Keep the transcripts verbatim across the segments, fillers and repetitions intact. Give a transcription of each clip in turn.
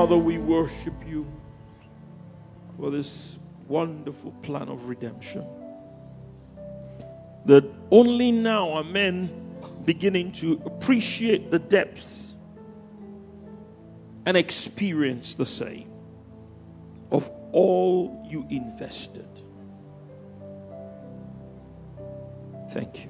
Father, we worship you for this wonderful plan of redemption. That only now are men beginning to appreciate the depths and experience the same of all you invested. Thank you.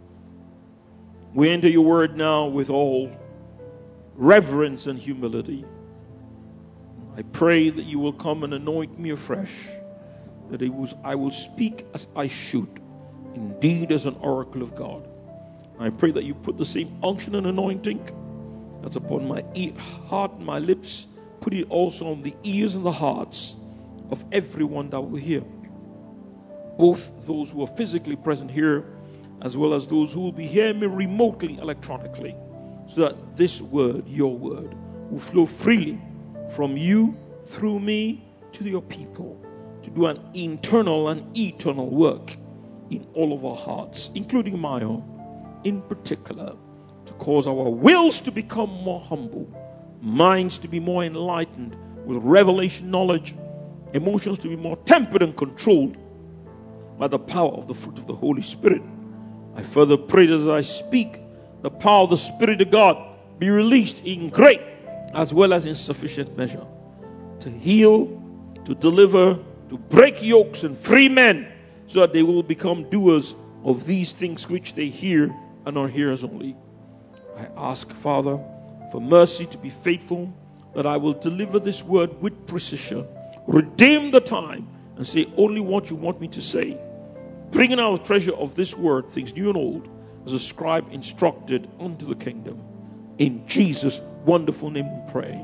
We enter your word now with all reverence and humility. I pray that you will come and anoint me afresh, that it was, I will speak as I should, indeed as an oracle of God. I pray that you put the same unction and anointing that's upon my ear, heart and my lips, put it also on the ears and the hearts of everyone that will hear, both those who are physically present here as well as those who will be hearing me remotely electronically, so that this word, your word, will flow freely from you through me to your people, to do an internal and eternal work in all of our hearts, including my own, in particular, to cause our wills to become more humble, minds to be more enlightened with revelation knowledge, emotions to be more tempered and controlled by the power of the fruit of the Holy Spirit. I further pray that as I speak, the power of the Spirit of God be released in great as well as in sufficient measure to heal, to deliver, to break yokes and free men, so that they will become doers of these things which they hear and are hearers only. I ask, Father, for mercy to be faithful, that I will deliver this word with precision, redeem the time, and say only what you want me to say, bringing out the treasure of this word, things new and old, as a scribe instructed unto the kingdom. In Jesus' wonderful name we pray.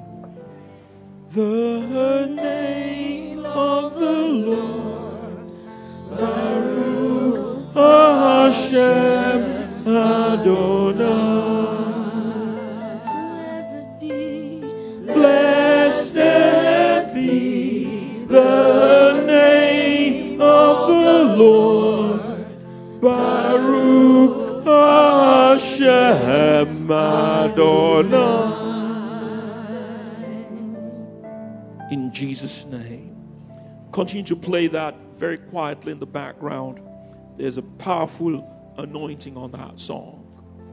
The name of the Lord, Baruch Hashem Adonai. Blessed be, blessed be the name of the Lord, Baruch Hashem Adonai. In Jesus' name. Continue to play that very quietly in the background. There's a powerful anointing on that song.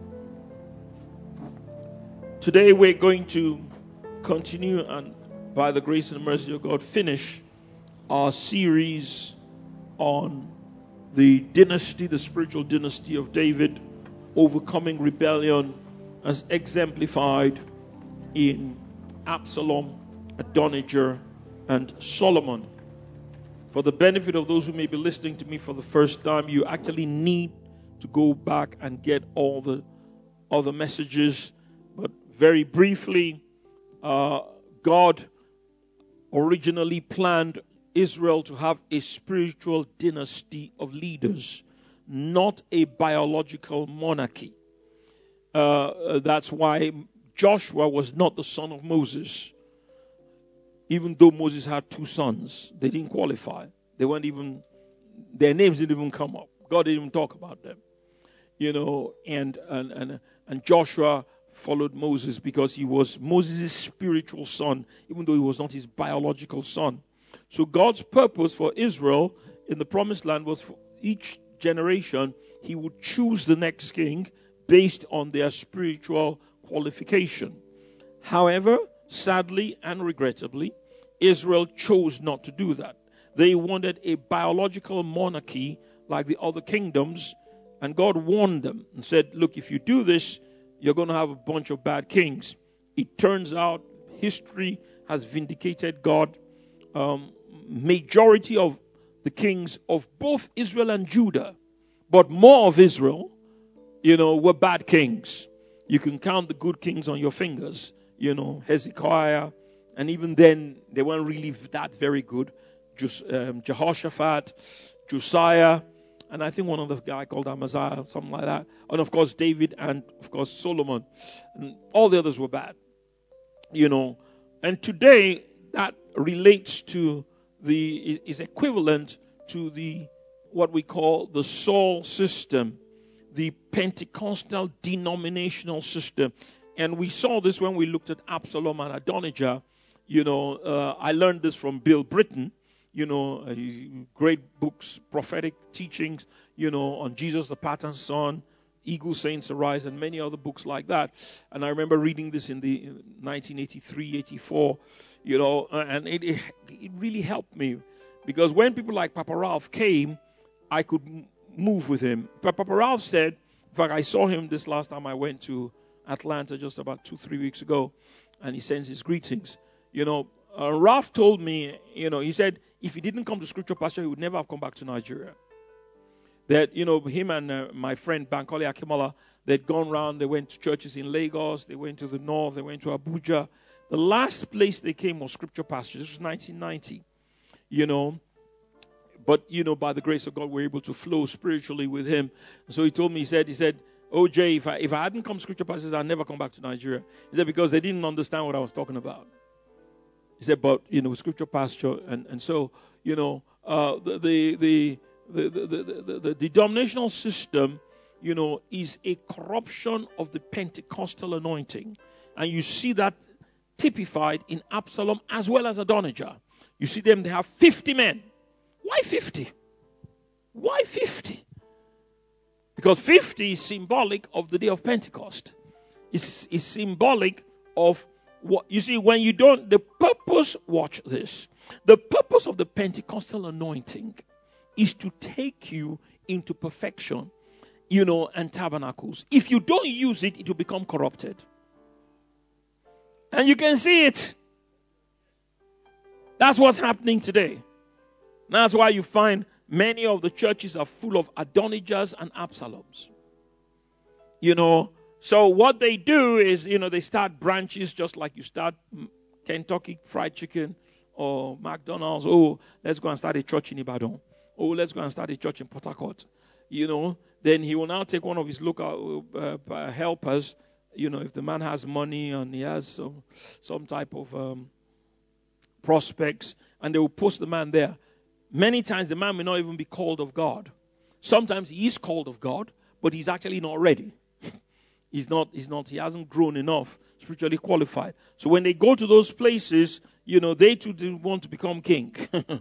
Today we're going to continue and, by the grace and mercy of God, finish our series on the dynasty, the spiritual dynasty of David, overcoming rebellion as exemplified in Absalom, Adonijah, and Solomon. For the benefit of those who may be listening to me for the first time, you actually need to go back and get all the other messages. But very briefly, uh, God originally planned Israel to have a spiritual dynasty of leaders, not a biological monarchy. Uh, that's why Joshua was not the son of Moses. Even though Moses had two sons, they didn't qualify. They weren't even, their names didn't even come up. God didn't even talk about them. You know, and and and, and Joshua followed Moses because he was Moses' spiritual son, even though he was not his biological son. So God's purpose for Israel in the promised land was for each generation, he would choose the next king based on their spiritual qualification. However, sadly and regrettably, Israel chose not to do that. They wanted a biological monarchy like the other kingdoms, and God warned them and said, look, if you do this, you're going to have a bunch of bad kings. It turns out history has vindicated God. Um, majority of the kings of both Israel and Judah, but more of Israel, you know, were bad kings. You can count the good kings on your fingers. You know, Hezekiah, and even then, they weren't really that very good. Just, um, Jehoshaphat, Josiah, and I think one other guy called Amaziah, something like that. And of course, David, and of course, Solomon. And all the others were bad. You know, and today, that relates to the, is equivalent to the, what we call the Saul system, the Pentecostal denominational system. And we saw this when we looked at Absalom and Adonijah. You know, uh, I learned this from Bill Britton. You know, uh, great books, prophetic teachings, you know, on Jesus the Pattern Son, Eagle Saints Arise, and many other books like that. And I remember reading this in the nineteen eighty-three, eighty-four, you know, and it, it, it really helped me. Because when people like Papa Ralph came, I could move with him. But Papa Ralph said, in fact, I saw him this last time I went to Atlanta just about two, three weeks ago, and he sends his greetings. You know, uh, Ralph told me, you know, he said, if he didn't come to Scripture Pasture, he would never have come back to Nigeria. That, you know, him and uh, my friend Bankole Akimola, they'd gone around, they went to churches in Lagos, they went to the north, they went to Abuja. The last place they came was Scripture Pasture. This was nineteen ninety, you know. But, you know, by the grace of God, we were able to flow spiritually with him. So he told me, he said, he said, O J, if I, if I hadn't come to Scripture Pasture, I'd never come back to Nigeria. He said, because they didn't understand what I was talking about. He said, but, you know, Scripture Pasture, and, and so, you know, uh, the, the, the, the, the, the, the, the denominational system, you know, is a corruption of the Pentecostal anointing. And you see that typified in Absalom as well as Adonijah. You see them, they have fifty men. Why fifty? Why fifty? Because fifty is symbolic of the day of Pentecost. It's, it's symbolic of what you see when you don't, the purpose, watch this. The purpose of the Pentecostal anointing is to take you into perfection, you know, and tabernacles. If you don't use it, it will become corrupted. And you can see it. That's what's happening today. That's why you find many of the churches are full of Adonijahs and Absaloms. You know, so what they do is, you know, they start branches just like you start Kentucky Fried Chicken or McDonald's. Oh, let's go and start a church in Ibadan. Oh, let's go and start a church in Port Harcourt. You know, then he will now take one of his local uh, helpers. You know, if the man has money and he has some, some type of um, prospects, and they will post the man there. Many times the man may not even be called of God. Sometimes he is called of God, but he's actually not ready. He's not, he's not, he hasn't grown enough, spiritually qualified. So when they go to those places, you know, they too do want to become king.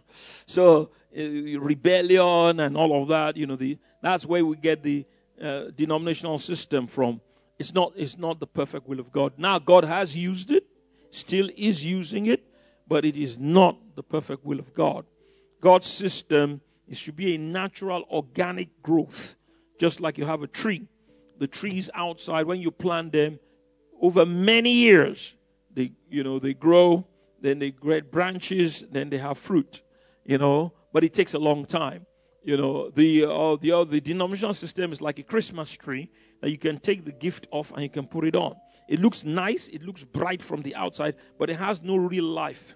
So uh, rebellion and all of that, you know, the that's where we get the uh, denominational system from. It's not, it's not the perfect will of God. Now God has used it, still is using it, but it is not the perfect will of God. God's system, it should be a natural, organic growth. Just like you have a tree. The trees outside, when you plant them, over many years, they, you know, they grow, then they get branches, then they have fruit, you know. But it takes a long time. You know, the, uh, the, uh, the denominational system is like a Christmas tree that you can take the gift off and you can put it on. It looks nice, it looks bright from the outside, but it has no real life.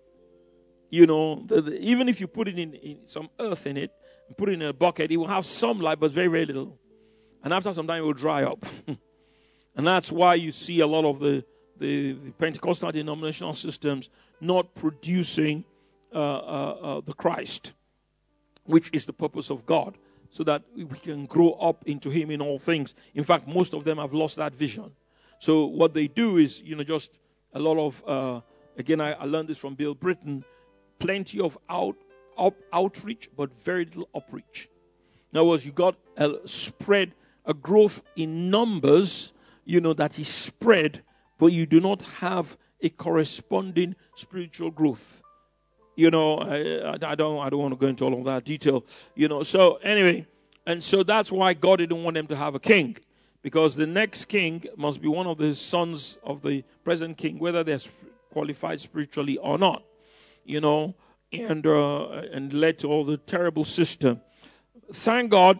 You know, the, the, even if you put it in, in some earth in it, and put it in a bucket, it will have some life, but very, very little. And after some time, it will dry up. And that's why you see a lot of the, the, the Pentecostal denominational systems not producing uh, uh, uh, the Christ, which is the purpose of God, so that we can grow up into Him in all things. In fact, most of them have lost that vision. So what they do is, you know, just a lot of, uh, again, I, I learned this from Bill Britton, plenty of out, out outreach, but very little upreach. In other words, you got a spread, a growth in numbers, you know, that is spread, but you do not have a corresponding spiritual growth. You know, I, I don't, I don't want to go into all of that detail. You know, so anyway, and so that's why God didn't want them to have a king, because the next king must be one of the sons of the present king, whether they're qualified spiritually or not. You know, and uh, and led to all the terrible system. Thank God,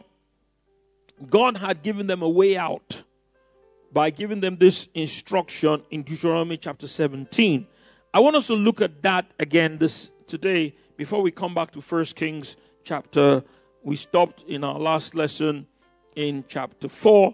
God had given them a way out by giving them this instruction in Deuteronomy chapter seventeen. I want us to look at that again this today before we come back to First Kings chapter. We stopped in our last lesson in chapter four,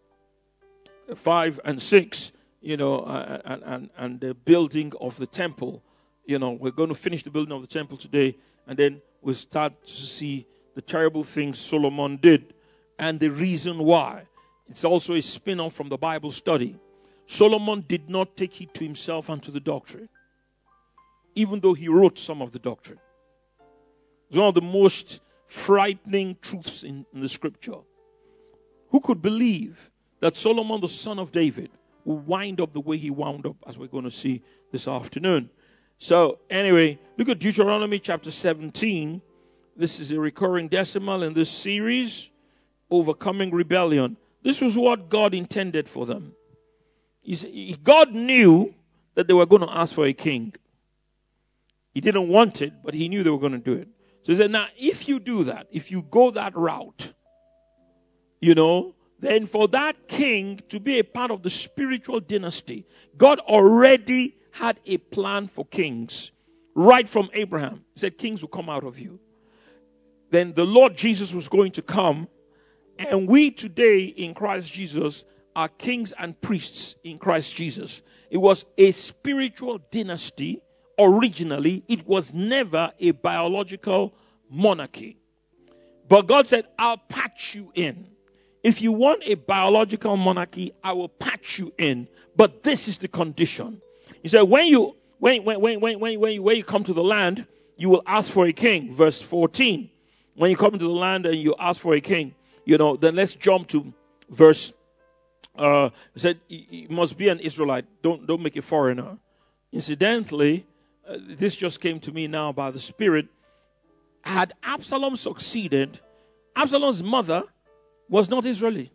five, and six. You know, uh, and and and the building of the temple. You know, we're going to finish the building of the temple today, and then we'll start to see the terrible things Solomon did and the reason why. It's also a spin-off from the Bible study. Solomon did not take heed to himself and to the doctrine. even though he wrote some of the doctrine. It's one of the most frightening truths in, in the scripture. Who could believe that Solomon, the son of David, will wind up the way he wound up, as we're going to see this afternoon? So, anyway, look at Deuteronomy chapter seventeen. This is a recurring decimal in this series, Overcoming Rebellion. This was what God intended for them. He, God knew that they were going to ask for a king. He didn't want it, but he knew they were going to do it. So he said, now, if you do that, if you go that route, you know, then for that king to be a part of the spiritual dynasty, God already had a plan for kings right from Abraham. He said, kings will come out of you. Then the Lord Jesus was going to come, and we today in Christ Jesus are kings and priests in Christ Jesus. It was a spiritual dynasty originally. It was never a biological monarchy. But God said, I'll patch you in. If you want a biological monarchy, I will patch you in. But this is the condition. He said, when you when when when when when when you, when you come to the land, you will ask for a king. Verse fourteen. When you come to the land and you ask for a king, you know, then let's jump to verse. Uh, he said, he must be an Israelite. Don't don't make a foreigner. Incidentally, uh, this just came to me now by the Spirit. Had Absalom succeeded, Absalom's mother was not Israeli.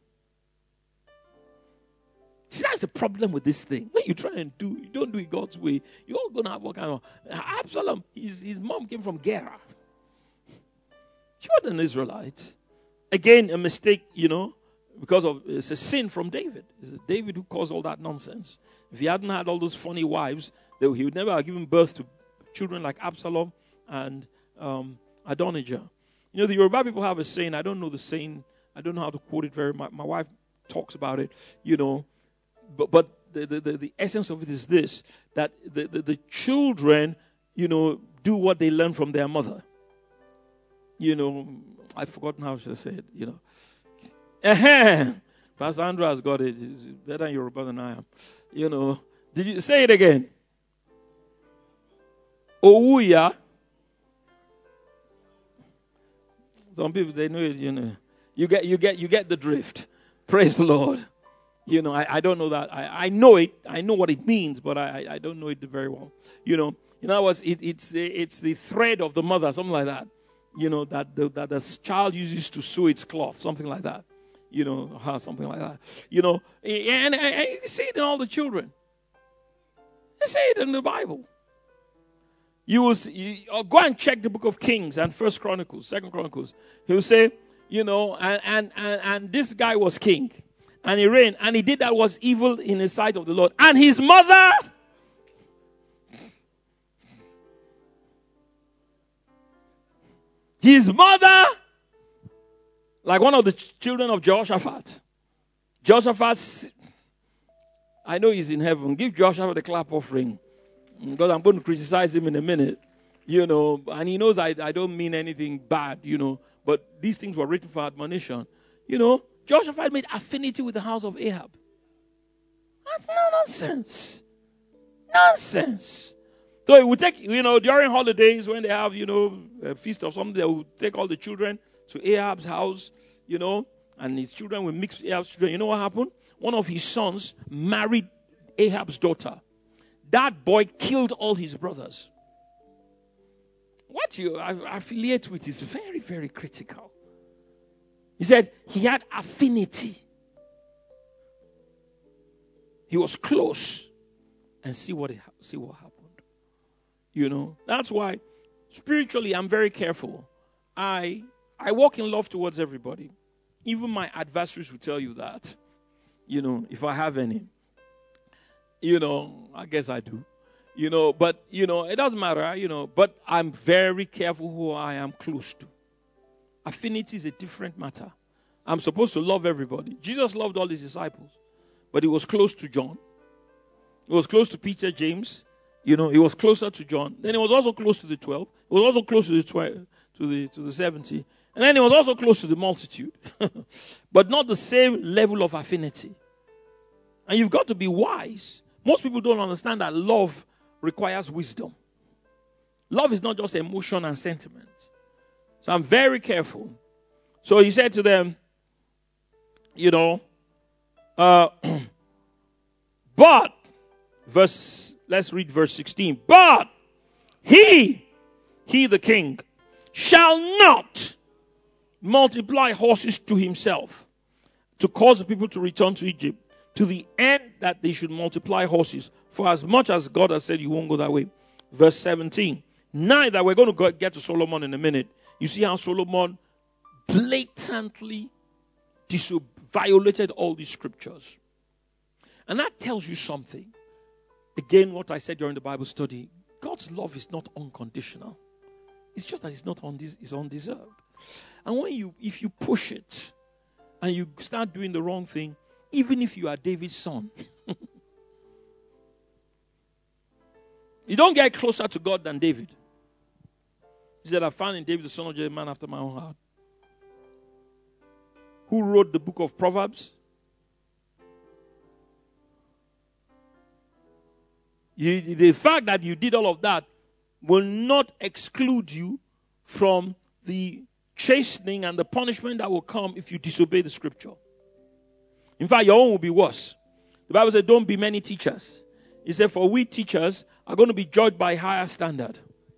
See, that's the problem with this thing. When you try and do, you don't do it God's way, you're going to have what kind of... Absalom, his, his mom came from Gera. She wasn't an Israelite. Again, a mistake, you know, because of... It's a sin from David. It's David who caused all that nonsense. If he hadn't had all those funny wives, he would never have given birth to children like Absalom and um, Adonijah. You know, the Yoruba people have a saying, I don't know the saying, I don't know how to quote it very much. My wife talks about it, you know. But but the, the, the essence of it is this, that the, the, the children, you know, do what they learn from their mother. You know, I've forgotten how she said, you know. Uh-huh. Pastor Andrew has got it. He's better in Yoruba than I am. You know. Did you say it again? Owuya. Some people, they know it, you know. You get you get you get the drift. Praise the Lord. You know, I, I don't know that. I, I know it. I know what it means, but I, I don't know it very well. You know, in other words, it, it's it's the thread of the mother, something like that. You know, that the, that the child uses to sew its cloth, something like that. You know, something like that. You know, and, and, and you see it in all the children. You see it in the Bible. You will see, you, go and check the book of Kings and First Chronicles, Second Chronicles. He will say, you know, and, and, and, and this guy was king. And he reigned. And he did that was evil in the sight of the Lord. And his mother... His mother... Like one of the ch- children of Jehoshaphat. Jehoshaphat... I know he's in heaven. Give Jehoshaphat a clap offering. Because I'm going to criticize him in a minute. You know, and he knows I, I don't mean anything bad, you know. But these things were written for admonition. You know, Jehoshaphat made affinity with the house of Ahab. That's no nonsense. Nonsense. So it would take, you know, during holidays when they have, you know, a feast or something, they will take all the children to Ahab's house, you know, and his children will mix with Ahab's children. You know what happened? One of his sons married Ahab's daughter. That boy killed all his brothers. What you affiliate with is very, very critical. He said he had affinity. He was close. And see what, it, see what happened. You know, that's why spiritually I'm very careful. I I walk in love towards everybody. Even my adversaries will tell you that. You know, if I have any. You know, I guess I do. You know, but, you know, it doesn't matter, you know. But I'm very careful who I am close to. Affinity is a different matter. I'm supposed to love everybody. Jesus loved all his disciples. But he was close to John. He was close to Peter, James. You know, he was closer to John. Then he was also close to the twelve. He was also close to the twelve, to the to the seventy. And then he was also close to the multitude. But not the same level of affinity. And you've got to be wise. Most people don't understand that love requires wisdom. Love is not just emotion and sentiment. So I'm very careful. So he said to them, you know, uh, but, verse, let's read verse sixteen. But he, he the king, shall not multiply horses to himself to cause the people to return to Egypt, to the end that they should multiply horses. For as much as God has said, you won't go that way. Verse seventeen. Neither, we're going to go, get to Solomon in a minute. You see how Solomon blatantly diso- violated all these scriptures. And that tells you something. Again, what I said during the Bible study, God's love is not unconditional. It's just that it's not undes- it's undeserved. And when you, if you push it and you start doing the wrong thing, even if you are David's son, you don't get closer to God than David. He said, I found in David the son of Jesse, a man after my own heart. Who wrote the book of Proverbs? You, the fact that you did all of that will not exclude you from the chastening and the punishment that will come if you disobey the scripture. In fact, your own will be worse. The Bible said, don't be many teachers. He said, for we teachers are going to be judged by higher standard.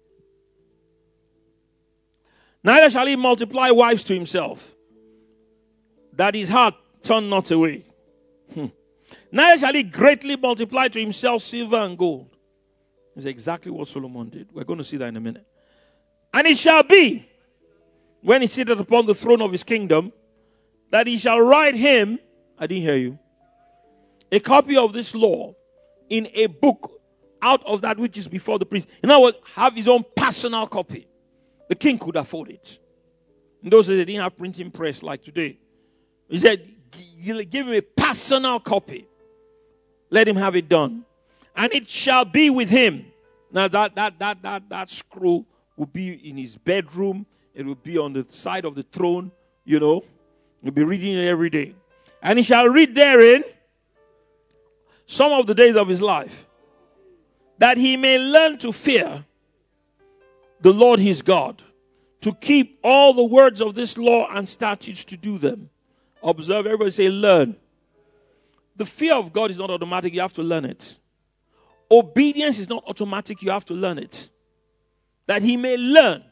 Neither shall he multiply wives to himself, that his heart turn not away. Hmm. Neither shall he greatly multiply to himself silver and gold. It's exactly what Solomon did. We're going to see that in a minute. And it shall be, when he sitteth upon the throne of his kingdom, that he shall write him, I didn't hear you, a copy of this law in a book out of that which is before the priest. In other words, have his own personal copy. The king could afford it. In those days, they didn't have printing press like today. He said, give him a personal copy. Let him have it done. And it shall be with him. Now, that, that, that, that, that scroll will be in his bedroom. It will be on the side of the throne, you know. He'll be reading it every day. And he shall read therein some of the days of his life, that he may learn to fear the Lord his God, to keep all the words of this law and statutes to do them. Observe, everybody say, learn. The fear of God is not automatic, you have to learn it. Obedience is not automatic, you have to learn it. That he may learn.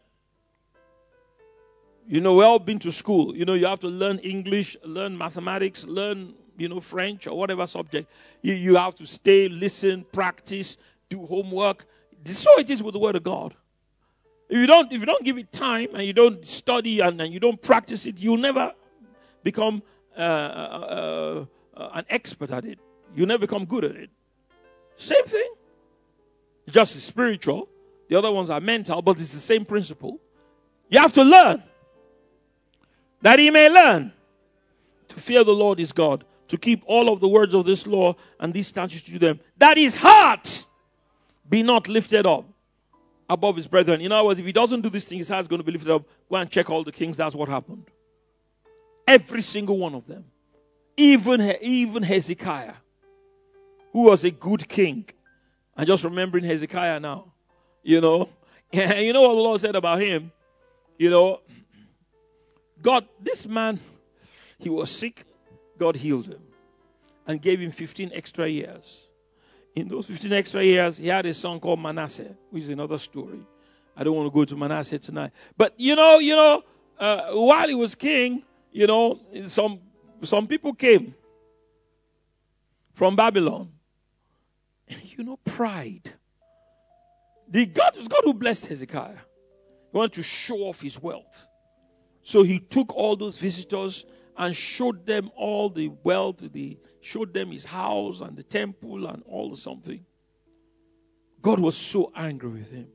You know, we've all been to school. You know, you have to learn English, learn mathematics, learn, you know, French or whatever subject. You, you have to stay, listen, practice, do homework. So it is with the word of God. If you don't, if you don't give it time and you don't study and, and you don't practice it, you'll never become uh, uh, uh, an expert at it. You'll never become good at it. Same thing. Just spiritual. The other ones are mental, but it's the same principle. You have to learn. That he may learn to fear the Lord his God, to keep all of the words of this law and these statutes to do them, that his heart be not lifted up above his brethren. In other words, if he doesn't do this thing, his heart is going to be lifted up. Go and check all the kings. That's what happened. Every single one of them. Even, even Hezekiah, who was a good king. I'm just remembering Hezekiah now. You know. And you know what the Lord said about him? You know. God, this man, he was sick. God healed him. And gave him fifteen extra years. In those fifteen extra years, he had a son called Manasseh, which is another story. I don't want to go to Manasseh tonight. But, you know, you know, uh, while he was king, you know, some some people came from Babylon. You know, pride. The God was God who blessed Hezekiah. He wanted to show off his wealth. So he took all those visitors and showed them all the wealth, the showed them his house and the temple and all the something. God was so angry with him.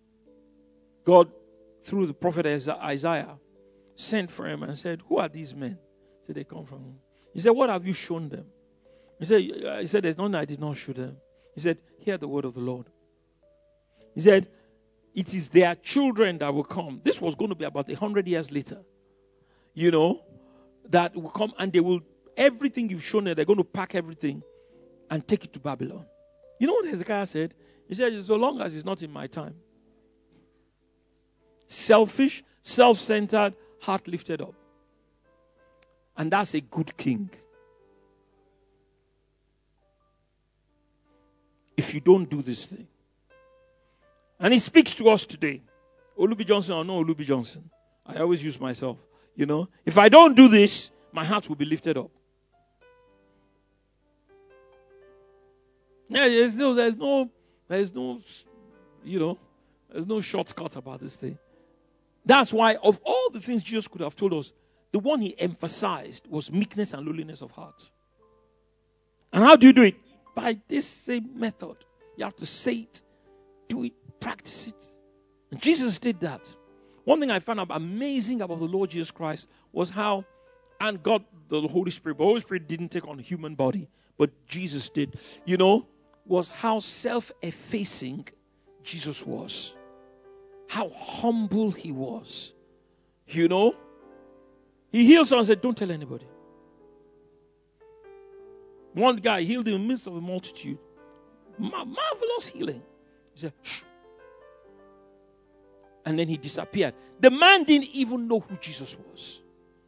God, through the prophet Isaiah, sent for him and said, who are these men? He said, they come from him. He said, what have you shown them? He said, he said, there's none I did not show them. He said, hear the word of the Lord. He said, it is their children that will come. This was going to be about a hundred years later. You know, that will come and they will, everything you've shown them, they're going to pack everything and take it to Babylon. You know what Hezekiah said? He said, so long as it's not in my time. selfish, self-centered, heart lifted up. And that's a good king. If you don't do this thing. And he speaks to us today. Olubi Johnson or no Olubi Johnson. I always use myself. You know, if I don't do this, my heart will be lifted up. Yeah, there's no, there's no, there's no, you know, there's no shortcut about this thing. That's why of all the things Jesus could have told us, the one he emphasized was meekness and lowliness of heart. And how do you do it? By this same method. You have to say it, do it, practice it. And Jesus did that. One thing I found out amazing about the Lord Jesus Christ was how, and God, the Holy Spirit, but the Holy Spirit didn't take on a human body, but Jesus did, you know, was how self-effacing Jesus was. How humble he was. You know, he healed someone and said, don't tell anybody. One guy healed in the midst of a multitude. Mar- marvelous healing. He said, shh. And then he disappeared. The man didn't even know who Jesus was.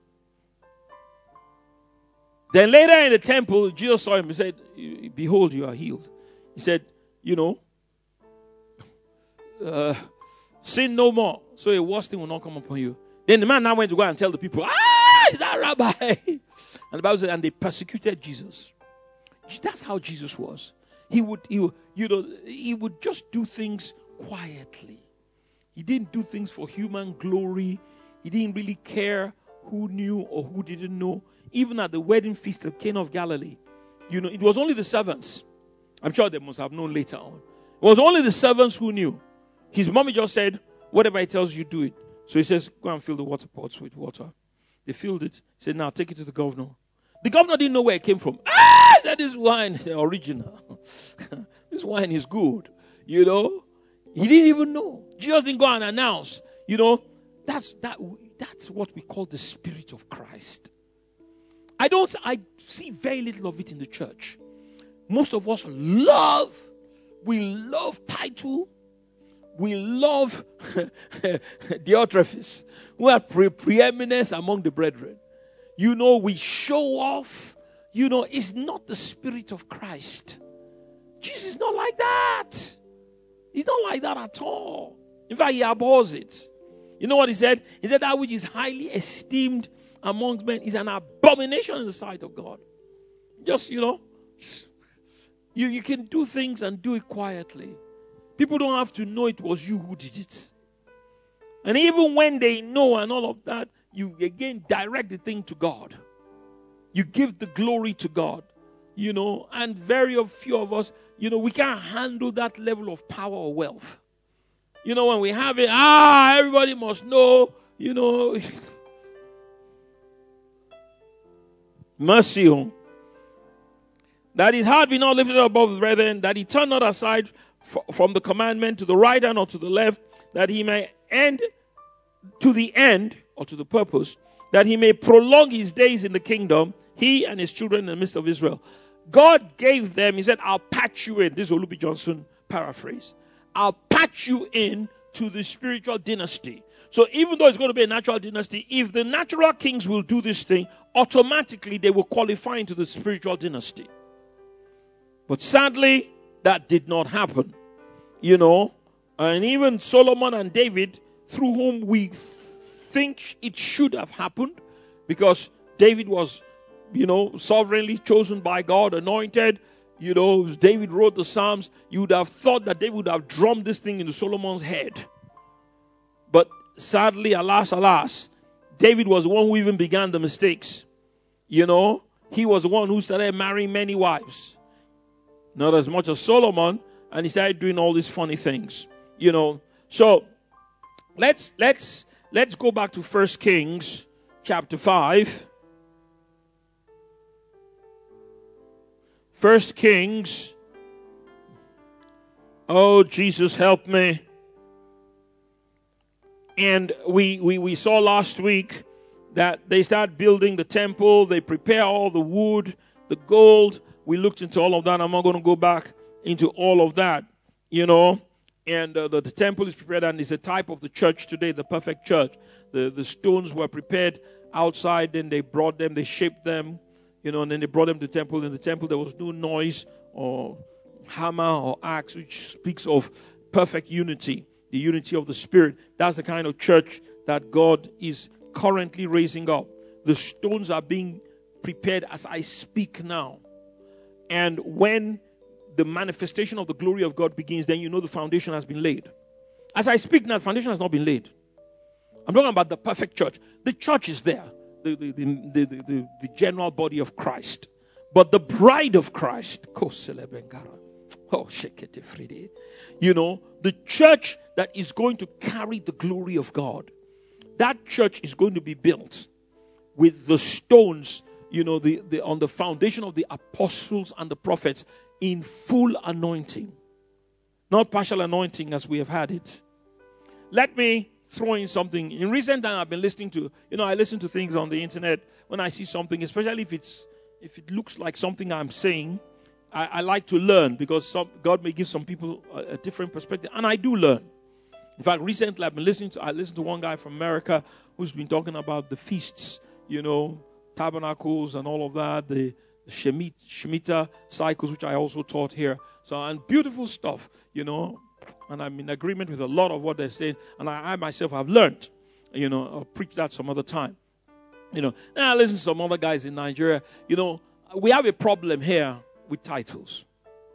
Then later in the temple, Jesus saw him and said, behold, you are healed. He said, you know, uh, sin no more, so a worse thing will not come upon you. Then the man now went to go and tell the people, ah, is that rabbi? And the Bible said, and they persecuted Jesus. That's how Jesus was. He would, he would, you know, he would just do things quietly. He didn't do things for human glory. He didn't really care who knew or who didn't know. Even at the wedding feast of Cana of Galilee, you know, it was only the servants. I'm sure they must have known later on. It was only the servants who knew. His mommy just said, whatever he tells you, do it. So he says, go and fill the water pots with water. They filled it. He said, now take it to the governor. The governor didn't know where it came from. Ah, that is wine, the original. This wine is good. You know, he didn't even know. Jesus didn't go and announce. You know, that's that. That's what we call the Spirit of Christ. I don't. I see very little of it in the church. Most of us love. We love title. We love Diotrephes. We have pre- preeminence among the brethren. You know, we show off. You know, it's not the Spirit of Christ. Jesus is not like that. He's not like that at all. In fact, he abhors it. You know what he said? He said that which is highly esteemed among men is an abomination in the sight of God. Just, you know, you, you can do things and do it quietly. People don't have to know it was you who did it. And even when they know and all of that, you again direct the thing to God. You give the glory to God. You know, and very few of us, you know, we can't handle that level of power or wealth. You know, when we have it, ah, everybody must know, you know. Mercy on. That his heart be not lifted above the brethren, that he turn not aside f- from the commandment to the right hand or to the left, that he may end to the end, or to the purpose, that he may prolong his days in the kingdom, he and his children in the midst of Israel. God gave them, he said, I'll patch you in. This is Olubi Johnson paraphrase. I'll patch you in to the spiritual dynasty. So even though it's going to be a natural dynasty, if the natural kings will do this thing, automatically they will qualify into the spiritual dynasty. But sadly, that did not happen. You know, and even Solomon and David, through whom we think it should have happened, because David was, you know, sovereignly chosen by God, anointed. You know, David wrote the Psalms. You would have thought that David would have drummed this thing into Solomon's head. But sadly, alas, alas, David was the one who even began the mistakes. You know, he was the one who started marrying many wives. Not as much as Solomon, and he started doing all these funny things. You know, so let's let's let's go back to First Kings chapter five. First Kings. Oh, Jesus, help me. And we, we, we saw last week that they start building the temple. They prepare all the wood, the gold. We looked into all of that. I'm not going to go back into all of that, you know. And uh, the, the temple is prepared, and is a type of the church today, the perfect church. The, the stones were prepared outside, then they brought them, they shaped them, you know, and then they brought them to the temple. In the temple, there was no noise or hammer or axe, which speaks of perfect unity, the unity of the Spirit. That's the kind of church that God is currently raising up. The stones are being prepared as I speak now. And when the manifestation of the glory of God begins, then you know the foundation has been laid. As I speak now, the foundation has not been laid. I'm talking about the perfect church. The church is there, the, the, the, the, the, the general body of Christ. But the bride of Christ, oh, you know, the church that is going to carry the glory of God, that church is going to be built with the stones, you know, the, the on the foundation of the apostles and the prophets in full anointing. Not partial anointing as we have had it. Let me throw in something. In recent time, I've been listening to, you know, I listen to things on the internet when I see something, especially if it's if it looks like something I'm saying. I, I like to learn because some, God may give some people a, a different perspective, and I do learn. In fact, recently I've been listening to, I listened to one guy from America who's been talking about the feasts, you know, tabernacles and all of that, the Shemitah, Shemitah cycles, which I also taught here. So, and beautiful stuff, you know, and I'm in agreement with a lot of what they're saying, and I, I myself have learned, you know, I'll preach that some other time. You know, and I listen to some other guys in Nigeria, you know, we have a problem here with titles.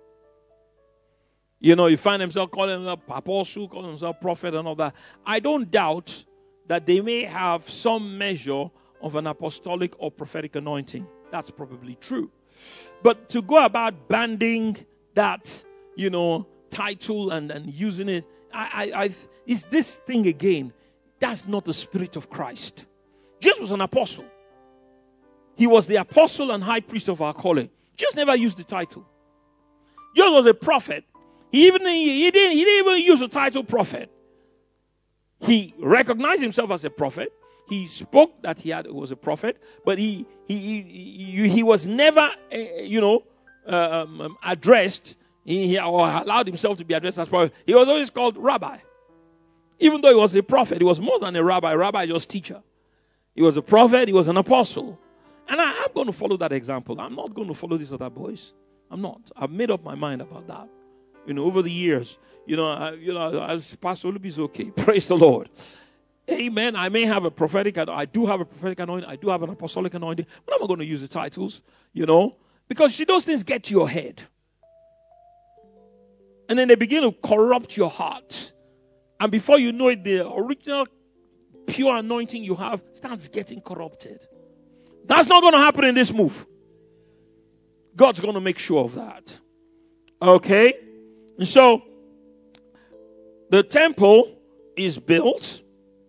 You know, you find themselves calling themselves apostle, calling themselves prophet and all that. I don't doubt that they may have some measure of an apostolic or prophetic anointing. That's probably true. But to go about banding that, you know, title and, and using it, I, I, I, is this thing again. That's not the spirit of Christ. Jesus was an apostle. He was the apostle and high priest of our calling. Jesus never used the title. Jesus was a prophet. He even he, he didn't he didn't even use the title prophet. He recognized himself as a prophet. He spoke that he had was a prophet, but he he he, he was never uh, you know uh, um, addressed he, he, or allowed himself to be addressed as prophet. He was always called rabbi, even though he was a prophet. He was more than a rabbi. Rabbi is just teacher. He was a prophet. He was an apostle, and I, I'm going to follow that example. I'm not going to follow these other boys. I'm not. I've made up my mind about that. You know, over the years, you know, I, you know, as Pastor Olubi is okay. Praise the Lord. Amen. I may have a prophetic, I do have a prophetic anointing. I do have an apostolic anointing. But I'm not going to use the titles, you know, because those things get to your head. And then they begin to corrupt your heart. And before you know it, the original pure anointing you have starts getting corrupted. That's not going to happen in this move. God's going to make sure of that. Okay? And so, the temple is built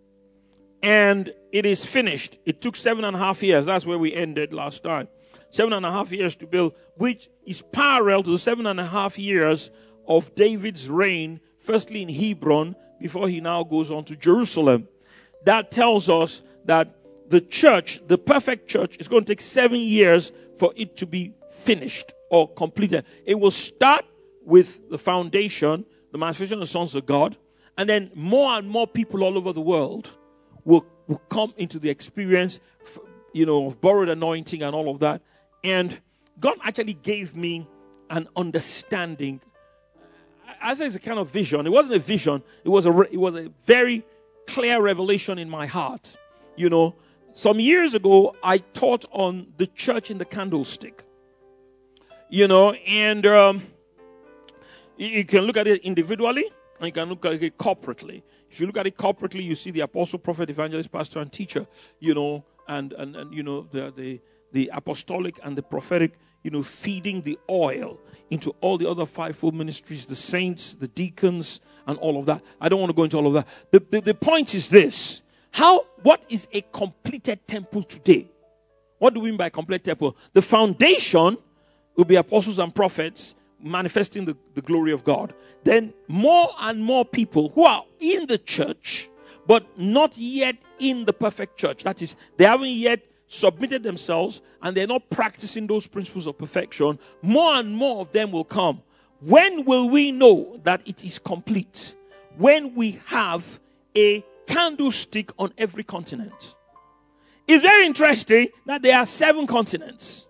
and it is finished. It took seven and a half years. That's where we ended last time. Seven and a half years to build, which is parallel to the seven and a half years of David's reign, firstly in Hebron, before he now goes on to Jerusalem. That tells us that the church, the perfect church, is going to take seven years for it to be finished or completed. It will start with the foundation, the manifestation of the sons of God, and then more and more people all over the world will, will come into the experience, you know, of borrowed anointing and all of that. And God actually gave me an understanding. As is a kind of vision. It wasn't a vision. It was a it was a very clear revelation in my heart. You know, some years ago I taught on the church in the candlestick. You know, and um, you can look at it individually, and you can look at it corporately. If you look at it corporately, you see the apostle, prophet, evangelist, pastor, and teacher, you know, and, and, and you know, the, the, the apostolic and the prophetic, you know, feeding the oil into all the other fivefold ministries, the saints, the deacons, and all of that. I don't want to go into all of that. The, the, the point is this. How, what is a completed temple today? What do we mean by complete temple? The foundation will be apostles and prophets, manifesting the, the glory of God. Then more and more people who are in the church, but not yet in the perfect church. That is, they haven't yet submitted themselves and they're not practicing those principles of perfection. More and more of them will come When will we know that it is complete? When we have a candlestick on every continent. It's very interesting that there are seven continents.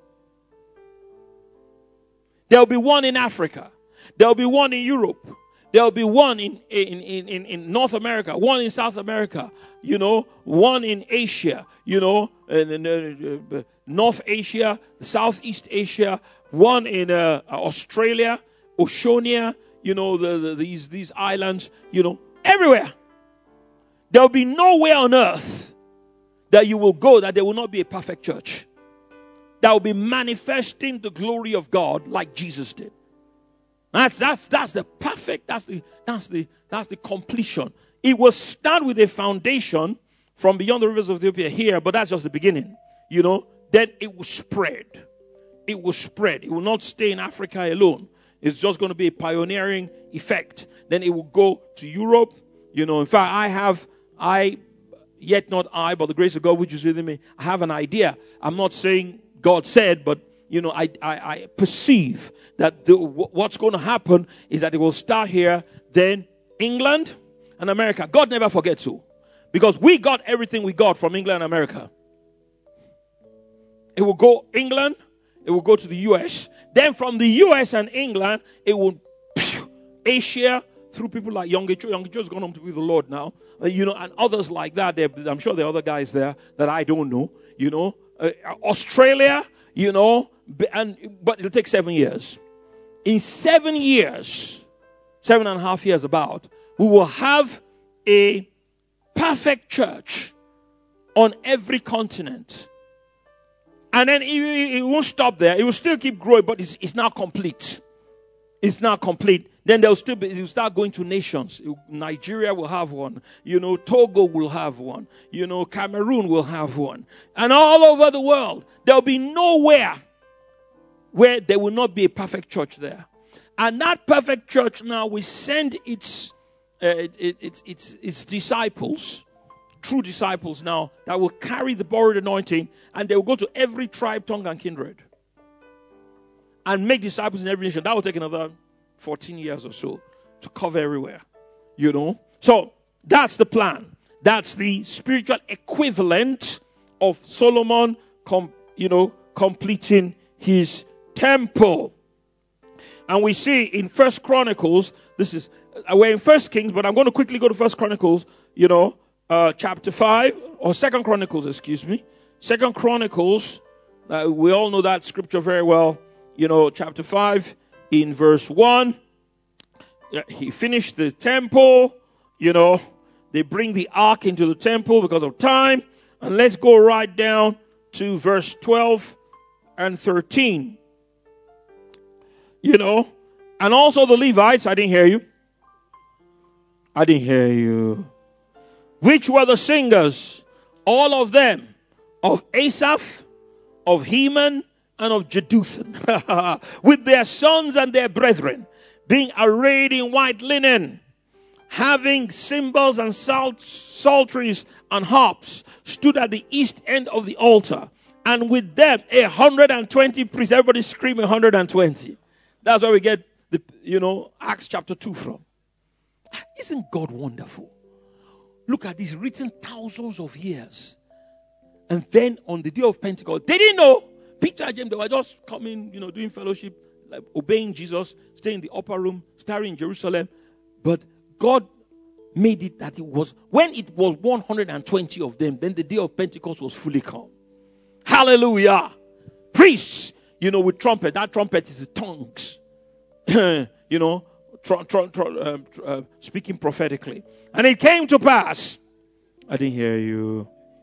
There will be one in Africa. There will be one in Europe. There will be one in, in, in, in North America, one in South America, you know, one in Asia, you know, in, in, uh, North Asia, Southeast Asia, one in uh, Australia, Oceania, you know, the, the, these, these islands, you know, everywhere. There will be nowhere on earth that you will go that there will not be a perfect church that will be manifesting the glory of God like Jesus did. That's that's that's the perfect, that's the that's the that's the completion. It will start with a foundation from beyond the rivers of Ethiopia here, but that's just the beginning. You know, then it will spread. It will spread. It will not stay in Africa alone. It's just going to be a pioneering effect. Then it will go to Europe. You know, in fact, I have I yet not I, but the grace of God which is within me, I have an idea. I'm not saying God said, but you know, I, I, I perceive that the, what's going to happen is that it will start here, then England and America. God never forgets who. Because we got everything we got from England and America. It will go England, it will go to the U S. Then from the U S and England, it will phew, Asia, through people like Yonggi Cho. Yonggi Cho's gone home to be with the Lord now. Uh, you know, and others like that. They're, I'm sure there are other guys there that I don't know. You know, uh, Australia, you know, and but it'll take seven years. In seven years, seven and a half years about, we will have a perfect church on every continent. And then it, it won't stop there. It will still keep growing, but it's, it's now complete. It's now complete. Then they'll still be, they'll start going to nations. Nigeria will have one. You know, Togo will have one. You know, Cameroon will have one. And all over the world, there'll be nowhere where there will not be a perfect church there. And that perfect church now will send its, uh, it, it, its, its, its disciples, true disciples now, that will carry the borrowed anointing, and they will go to every tribe, tongue, and kindred. And make disciples in every nation. That will take another fourteen years or so to cover everywhere. You know? So, that's the plan. That's the spiritual equivalent of Solomon, com, you know, completing his temple. And we see in First Chronicles, this is, uh, we're in First Kings, but I'm going to quickly go to First Chronicles, you know, uh, chapter five, or Second Chronicles, excuse me. Second Chronicles, uh, we all know that scripture very well. You know, chapter five, in verse one, he finished the temple. You know, they bring the ark into the temple because of time. And let's go right down to verse twelve and thirteen. You know, and also the Levites, I didn't hear you. I didn't hear you. Which were the singers, all of them, of Asaph, of Heman, and of Jeduthun, with their sons and their brethren, being arrayed in white linen, having cymbals and salt, psalteries and harps, stood at the east end of the altar, and with them a hundred and twenty priests. Everybody screaming one hundred and twenty. That's where we get the, you know, Acts chapter two from. Isn't God wonderful? Look at this, written thousands of years. And then on the day of Pentecost, they didn't know. Peter and James, they were just coming, you know, doing fellowship, like obeying Jesus, staying in the upper room, starring in Jerusalem. But God made it that it was, when it was one hundred twenty of them, then the day of Pentecost was fully come. Hallelujah. Priests, you know, with trumpet. That trumpet is the tongues. you know, tr- tr- tr- uh, tr- uh, speaking prophetically. And it came to pass. I didn't hear you.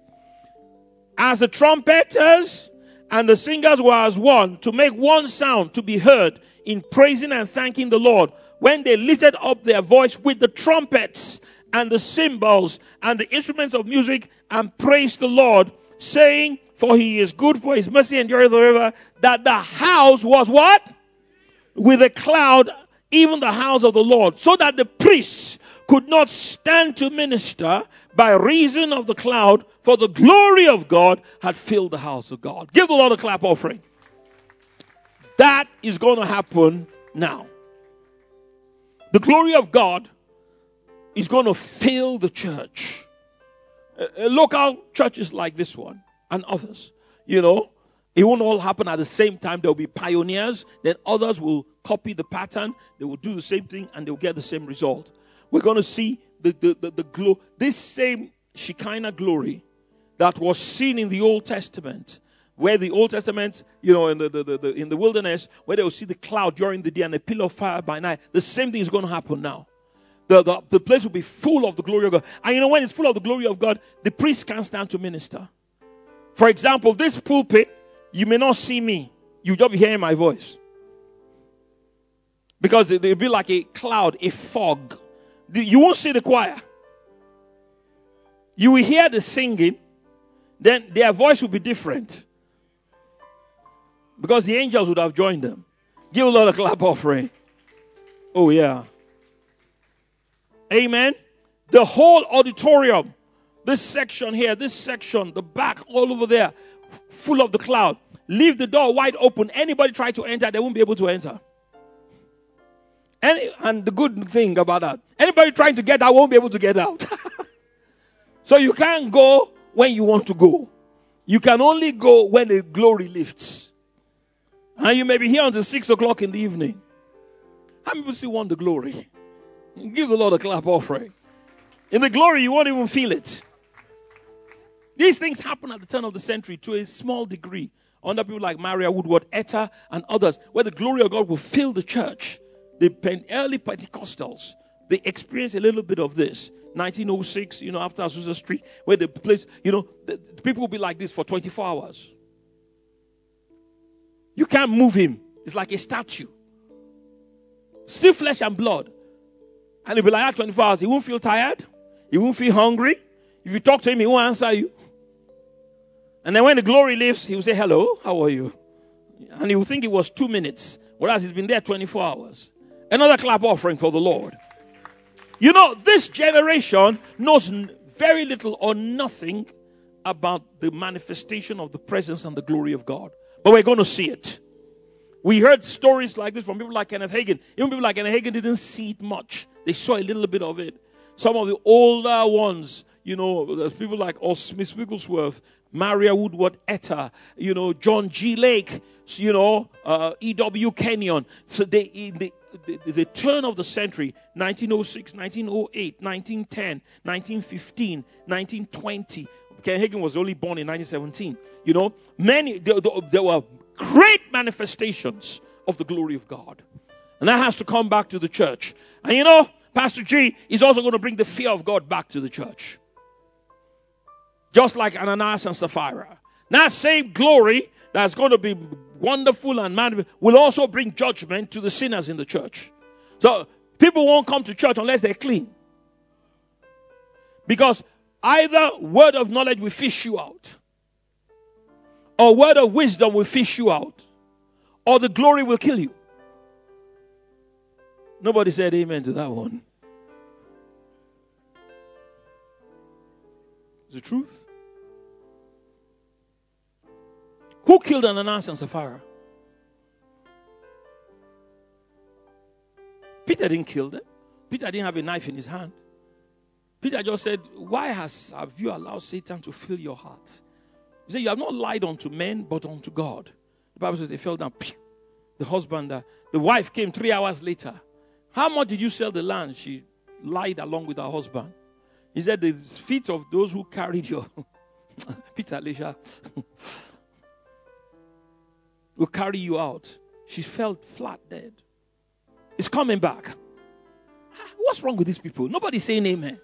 As the trumpeters and the singers were as one, to make one sound to be heard in praising and thanking the Lord, when they lifted up their voice with the trumpets and the cymbals and the instruments of music, and praised the Lord, saying, for he is good, for his mercy endureth forever, that the house was what? With a cloud, even the house of the Lord, so that the priests could not stand to minister by reason of the cloud, for the glory of God had filled the house of God. Give the Lord a clap offering. That is going to happen now. The glory of God is going to fill the church. Uh, local churches like this one and others, you know, it won't all happen at the same time. There will be pioneers. Then others will copy the pattern. They will do the same thing and they'll get the same result. We're going to see the, the, the, the glow, this same Shekinah glory that was seen in the Old Testament, where the Old Testament, you know, in the, the, the, the in the wilderness, where they will see the cloud during the day and a pillar of fire by night. The same thing is going to happen now. The, the, the place will be full of the glory of God. And you know, when it's full of the glory of God, the priest can't stand to minister. For example, this pulpit, you may not see me. You'll just be hearing my voice. Because it will be like a cloud, a fog. You won't see the choir. You will hear the singing. Then their voice will be different. Because the angels would have joined them. Give a lot of clap offering. Oh, yeah. Amen. The whole auditorium, this section here, this section, the back, all over there, full of the cloud. Leave the door wide open. Anybody try to enter, they won't be able to enter. Any, and the good thing about that, anybody trying to get out won't be able to get out. So you can't go when you want to go. You can only go when the glory lifts. And you may be here until six o'clock in the evening. How many people still want the glory? Give the Lord a clap offering. In the glory, you won't even feel it. These things happen at the turn of the century to a small degree. Under people like Maria Woodworth, Etta, and others, where the glory of God will fill the church. The early Pentecostals, they experienced a little bit of this. nineteen oh six, you know, after Azusa Street, where the place, you know, the, the people will be like this for twenty-four hours. You can't move him. It's like a statue. Still flesh and blood. And he'll be like that twenty-four hours. He won't feel tired. He won't feel hungry. If you talk to him, he won't answer you. And then when the glory lifts, he will say, hello, how are you? And he will think it was two minutes. Whereas he's been there twenty-four hours. Another clap offering for the Lord. You know, this generation knows very little or nothing about the manifestation of the presence and the glory of God. But we're going to see it. We heard stories like this from people like Kenneth Hagin. Even people like Kenneth Hagin didn't see it much. They saw a little bit of it. Some of the older ones, you know, there's people like Os Smith Wigglesworth, Maria Woodworth Etta, you know, John G. Lake, you know, uh, E W Kenyon. So they, in the, the, the turn of the century, nineteen oh six, nineteen oh eight, nineteen ten, nineteen fifteen, nineteen twenty. Ken Hagin was only born in nineteen seventeen. You know, many, there, there were great manifestations of the glory of God. And that has to come back to the church. And you know, Pastor G is also going to bring the fear of God back to the church. Just like Ananias and Sapphira. That same glory that's going to be wonderful and man will also bring judgment to the sinners in the church. So people won't come to church unless they're clean. Because either word of knowledge will fish you out, or word of wisdom will fish you out, or the glory will kill you. Nobody said amen to that one. It's the truth. Who killed Ananias and Sapphira? Peter didn't kill them. Peter didn't have a knife in his hand. Peter just said, why has, have you allowed Satan to fill your heart? He said, you have not lied unto men, but unto God. The Bible says they fell down. The husband, uh, the wife came three hours later. How much did you sell the land? She lied along with her husband. He said, the feet of those who carried your... Peter, Alicia... will carry you out. She fell flat dead. It's coming back. What's wrong with these people? Nobody's saying amen.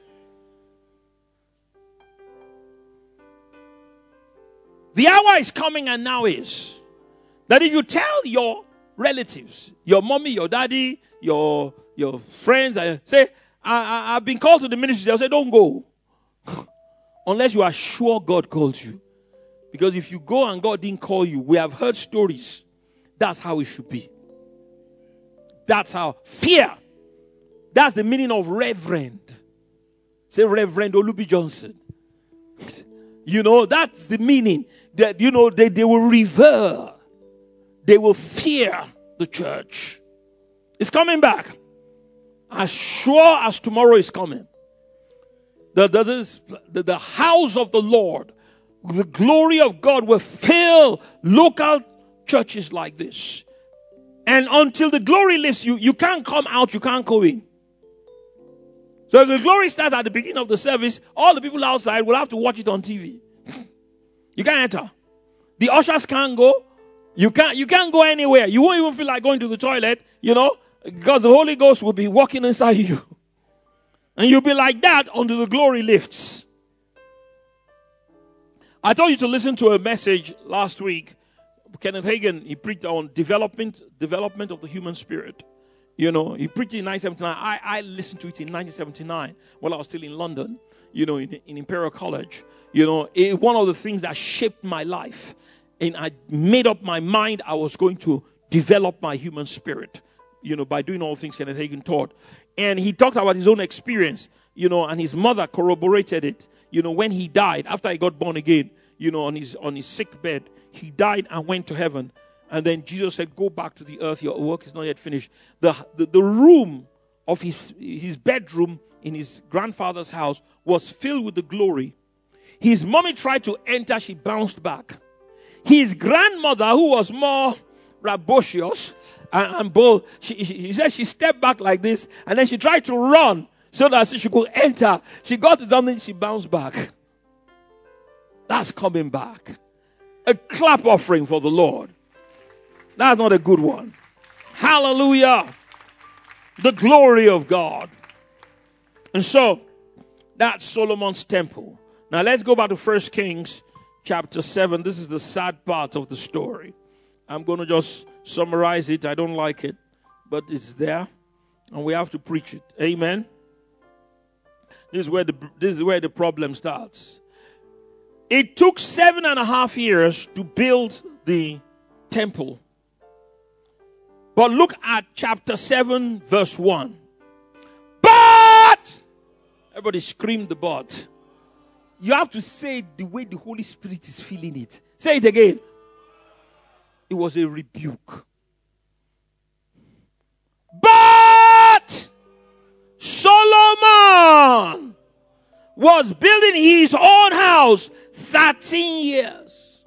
The hour is coming and now is that if you tell your relatives, your mommy, your daddy, your, your friends, and say, I, I, I've been called to the ministry, they'll say, don't go. Unless you are sure God called you. Because if you go and God didn't call you, we have heard stories. That's how it should be. That's how. Fear. That's the meaning of reverend. Say Reverend Olubi Johnson. You know, that's the meaning. That, you know, they, they will revere. They will fear the church. It's coming back. as sure as tomorrow is coming, the, the, the, the house of the Lord, the glory of God will fill local churches like this. And until the glory lifts you, you can't come out, you can't go in. So if the glory starts at the beginning of the service, all the people outside will have to watch it on T V. You can't enter. The ushers can't go. You can't, you can't go anywhere. You won't even feel like going to the toilet, you know, because the Holy Ghost will be walking inside you. And you'll be like that until the glory lifts. I told you to listen to a message last week. Kenneth Hagin, he preached on development, development of the human spirit. You know, he preached in nineteen seventy-nine. I, I listened to it in nineteen seventy-nine while I was still in London, you know, in, in Imperial College. You know, it, one of the things that shaped my life. And I made up my mind I was going to develop my human spirit, you know, by doing all things Kenneth Hagin taught. And he talked about his own experience, you know, and his mother corroborated it. You know, when he died, after he got born again, you know, on his on his sick bed, he died and went to heaven. And then Jesus said, go back to the earth. Your work is not yet finished. The, the, the room of his, his bedroom in his grandfather's house was filled with the glory. His mommy tried to enter. She bounced back. His grandmother, who was more rapacious and, and bold, she, she, she said she stepped back like this. And then she tried to run so that she could enter. She got to something. She bounced back. That's coming back. A clap offering for the Lord. That's not a good one. Hallelujah. The glory of God. And so, that's Solomon's temple. Now let's go back to First Kings chapter seven. This is the sad part of the story. I'm going to just summarize it. I don't like it, but it's there. And we have to preach it. Amen. This is where the, this is where the problem starts. It took seven and a half years to build the temple. But look at chapter seven, verse one. But! Everybody screamed the but. You have to say it the way the Holy Spirit is feeling it. Say it again. It was a rebuke. But Solomon was building his own house thirteen years.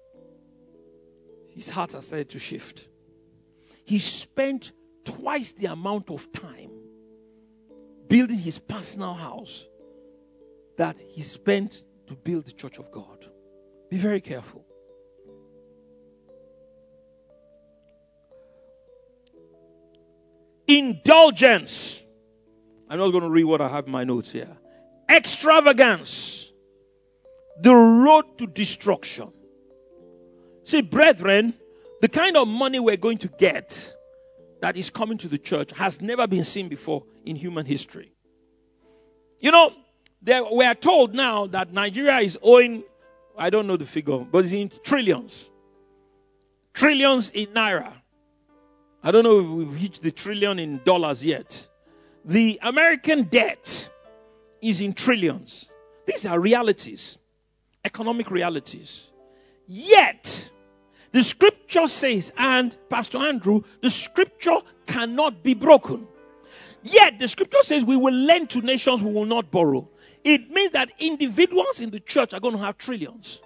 His heart has started to shift. He spent twice the amount of time building his personal house that he spent to build the church of God. Be very careful. Indulgence. I'm not going to read what I have in my notes here. Extravagance. The road to destruction. See, brethren, the kind of money we're going to get that is coming to the church has never been seen before in human history. You know, there, we are told now that Nigeria is owing, I don't know the figure, but it's in trillions. Trillions in naira. I don't know if we've reached the trillion in dollars yet. The American debt is in trillions. These are realities, economic realities. Yet, the scripture says, and Pastor Andrew, the scripture cannot be broken. Yet, the scripture says we will lend to nations, we will not borrow. It means that individuals in the church are going to have trillions.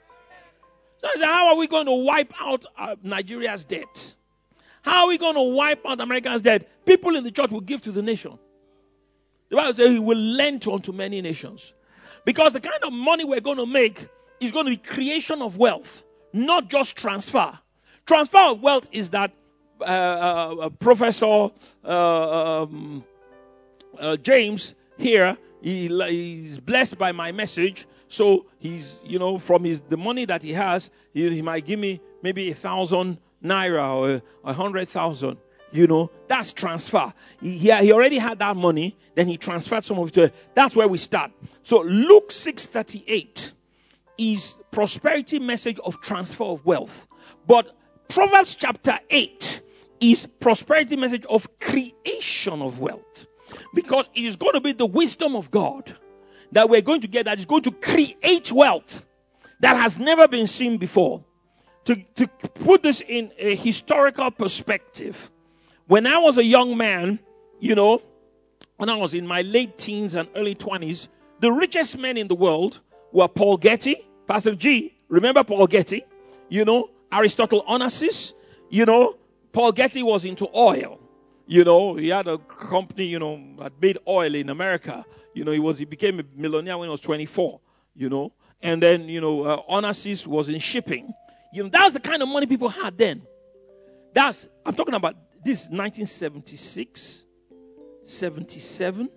So I say, how are we going to wipe out uh, Nigeria's debt? How are we going to wipe out America's debt? People in the church will give to the nation. The Bible says he will lend to unto many nations. Because the kind of money we're going to make is going to be creation of wealth, not just transfer. Transfer of wealth is that uh, uh, Professor uh, um, uh, James here, he, he's blessed by my message. So he's, you know, from his the money that he has, he, he might give me maybe a thousand naira or a hundred thousand. You know, that's transfer. He, he already had that money, then he transferred some of it to her. That's where we start. So Luke six thirty-eight is prosperity message of transfer of wealth. But Proverbs chapter eight is prosperity message of creation of wealth. Because it is going to be the wisdom of God that we're going to get that is going to create wealth that has never been seen before. To, to put this in a historical perspective, when I was a young man, you know, when I was in my late teens and early twenties, the richest men in the world were Paul Getty, Pastor G. Remember Paul Getty? You know, Aristotle Onassis. You know, Paul Getty was into oil. You know, he had a company, you know, that made oil in America. You know, he was he became a millionaire when he was twenty-four, you know. And then, you know, uh, Onassis was in shipping. You know, that was the kind of money people had then. That's, I'm talking about this nineteen seventy-six, seventy-seven,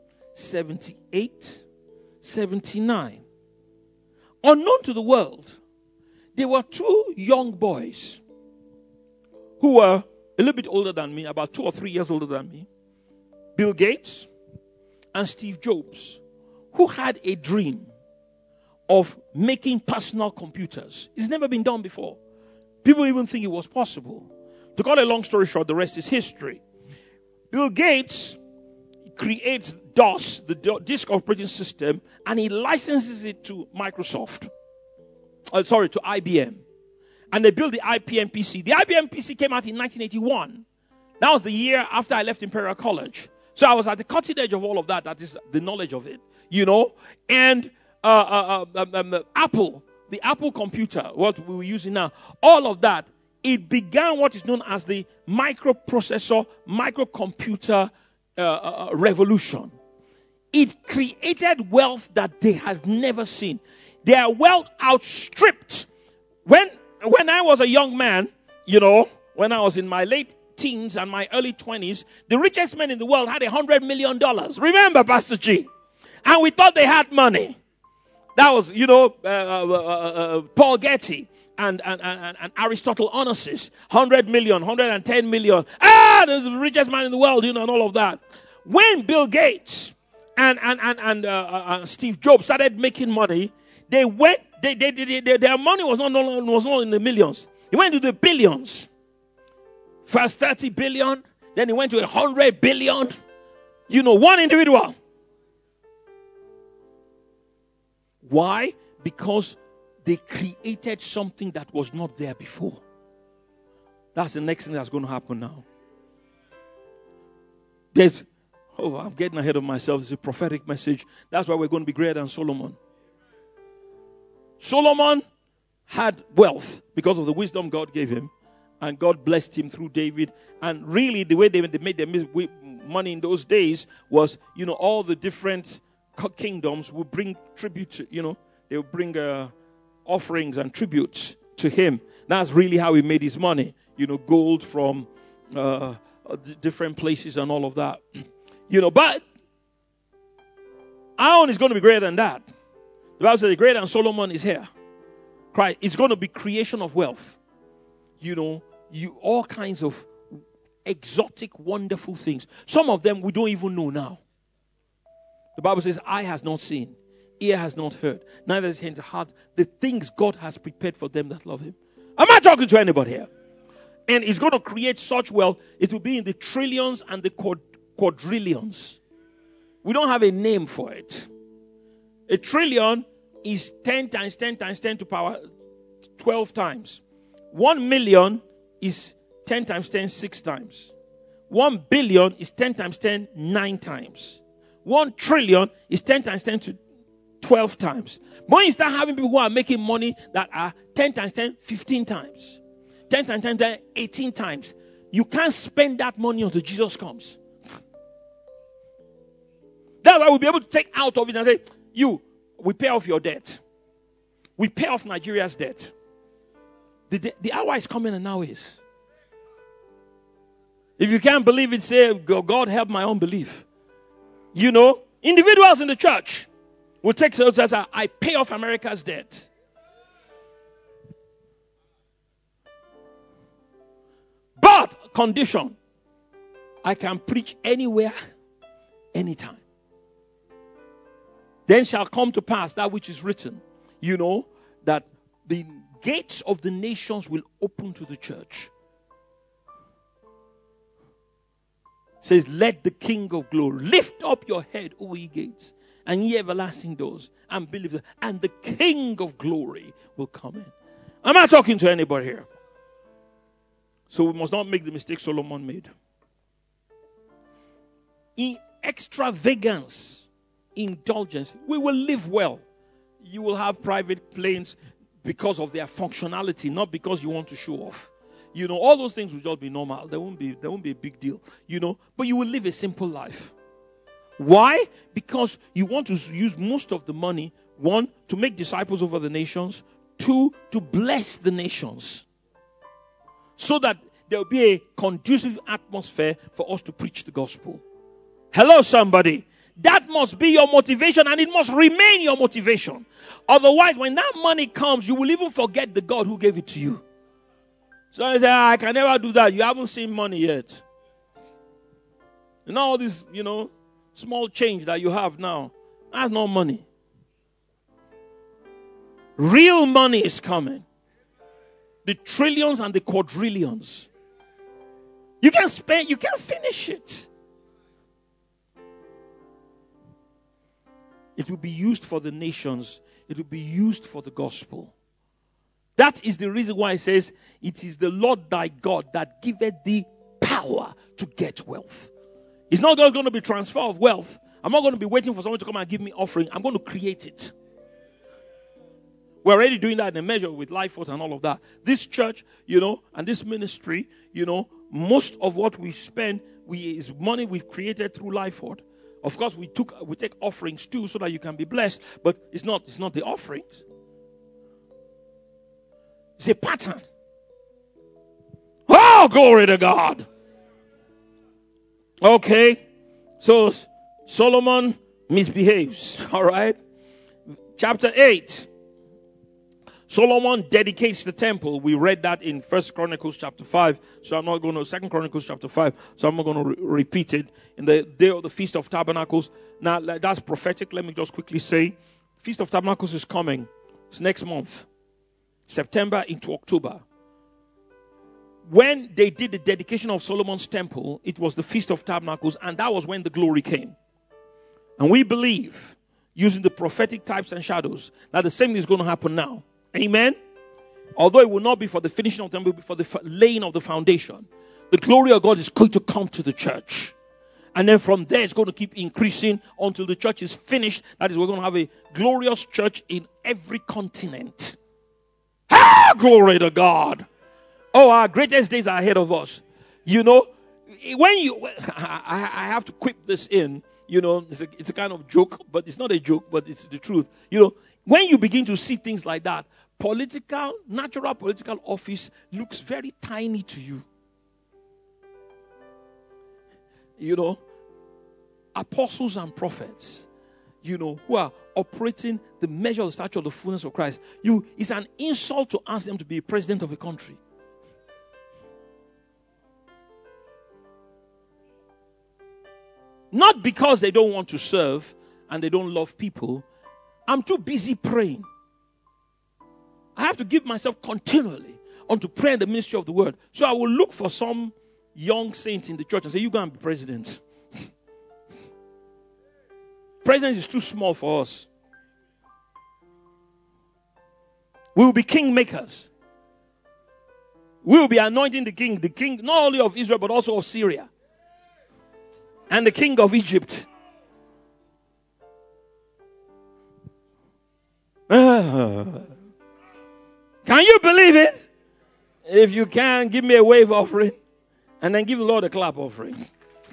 seventy-eight, seventy-nine. Unknown to the world, there were two young boys who were a little bit older than me, about two or three years older than me, Bill Gates and Steve Jobs, who had a dream of making personal computers. It's never been done before. People even think it was possible. To cut a long story short, the rest is history. Bill Gates creates DOS, the disk operating system, and he licenses it to Microsoft. Uh, sorry, to I B M. And they built the I B M P C. The I B M P C came out in nineteen eighty-one. That was the year after I left Imperial College. So I was at the cutting edge of all of that. That is the knowledge of it, you know. And uh, uh, uh, um, um, Apple, the Apple computer, what we were using now, all of that, it began what is known as the microprocessor, microcomputer uh, uh, revolution. It created wealth that they had never seen. Their wealth outstripped. When When I was a young man, you know, when I was in my late teens and my early twenties, the richest men in the world had a hundred million dollars. Remember, Pastor G? And we thought they had money. That was, you know, uh, uh, uh, Paul Getty and, and, and, and Aristotle Onassis. Hundred million, hundred and ten million. Ah, there's the richest man in the world, you know, and all of that. When Bill Gates and and and, and uh, uh, Steve Jobs started making money, they went. They, they, they, they, their money was not, was not in the millions. He went to the billions. First thirty billion. Then he went to one hundred billion. You know, one individual. Why? Because they created something that was not there before. That's the next thing that's going to happen now. There's, oh, I'm getting ahead of myself. It's a prophetic message. That's why we're going to be greater than Solomon. Solomon had wealth because of the wisdom God gave him. And God blessed him through David. And really, the way they made their money in those days was, you know, all the different kingdoms would bring tribute to, you know, they would bring uh, offerings and tributes to him. That's really how he made his money. You know, gold from uh, different places and all of that. You know, but our own is going to be greater than that. The Bible says greater than Solomon is here. Christ, it's going to be creation of wealth. You know, you all kinds of exotic, wonderful things. Some of them we don't even know now. The Bible says, eye has not seen, ear has not heard, neither has entered the heart the things God has prepared for them that love him. Am I talking to anybody here? And it's going to create such wealth, it will be in the trillions and the quad- quadrillions. We don't have a name for it. A trillion is ten times ten times ten to power twelve times. One million is ten times ten, six times. One billion is ten times ten, nine times. One trillion is ten times ten to twelve times. But when you start having people who are making money that are ten times ten, fifteen times. ten times ten, eighteen times. You can't spend that money until Jesus comes. That's why we'll be able to take out of it and say, you, we pay off your debt. We pay off Nigeria's debt. The, the, the hour is coming and now is. If you can't believe it, say, God help my unbelief. You know, individuals in the church will take so as I pay off America's debt. But, condition, I can preach anywhere, anytime. Then shall come to pass that which is written, you know, that the gates of the nations will open to the church. It says, let the King of glory lift up your head, O ye gates, and ye everlasting doors, and believe that, and the King of glory will come in. Am I talking to anybody here? So we must not make the mistake Solomon made. He, extravagance, indulgence. We will live well. You will have private planes because of their functionality, not because you want to show off. You know, all those things will just be normal. There won't be, there won't be a big deal, you know. But you will live a simple life. Why? Because you want to use most of the money, one, to make disciples over the nations, two, to bless the nations. So that there will be a conducive atmosphere for us to preach the gospel. Hello, somebody. That must be your motivation, and it must remain your motivation. Otherwise, when that money comes, you will even forget the God who gave it to you. So I say, ah, I can never do that. You haven't seen money yet. And all this, you know, small change that you have now, that's not money. Real money is coming. The trillions and the quadrillions. You can spend, you can finish it. It will be used for the nations. It will be used for the gospel. That is the reason why it says, it is the Lord thy God that giveth thee power to get wealth. It's not just going to be transfer of wealth. I'm not going to be waiting for someone to come and give me offering. I'm going to create it. We're already doing that in a measure with Life Force and all of that. This church, you know, and this ministry, you know, most of what we spend we, is money we've created through Life Force. Of course, we took we take offerings too so that you can be blessed, but it's not, it's not the offerings. It's a pattern. Oh, glory to God. Okay. So Solomon misbehaves. All right. Chapter eight. Solomon dedicates the temple. We read that in First Chronicles chapter five. So I'm not going to, Second Chronicles chapter five. So I'm not going to re- repeat it. In the day of the Feast of Tabernacles. Now that's prophetic. Let me just quickly say. Feast of Tabernacles is coming. It's next month. September into October. When they did the dedication of Solomon's temple, it was the Feast of Tabernacles, and that was when the glory came. And we believe, using the prophetic types and shadows, that the same thing is going to happen now. Amen? Although it will not be for the finishing of the temple, but for the f- laying of the foundation. The glory of God is going to come to the church. And then from there, it's going to keep increasing until the church is finished. That is, we're going to have a glorious church in every continent. Ah, glory to God. Oh, our greatest days are ahead of us. You know, when you, I, I have to quip this in, you know, it's a, it's a kind of joke, but it's not a joke, but it's the truth. You know, when you begin to see things like that, political, natural political office looks very tiny to you. You know, apostles and prophets, you know, who are operating the measure of the stature of the fullness of Christ. You, it's an insult to ask them to be a president of a country. Not because they don't want to serve and they don't love people. I'm too busy praying. I have to give myself continually onto prayer and the ministry of the word. So I will look for some young saint in the church and say, you go and be president. President is too small for us. We will be king makers. We will be anointing the king, the king not only of Israel but also of Syria. And the king of Egypt. Uh, can you believe it? If you can, give me a wave offering. And then give the Lord a clap offering.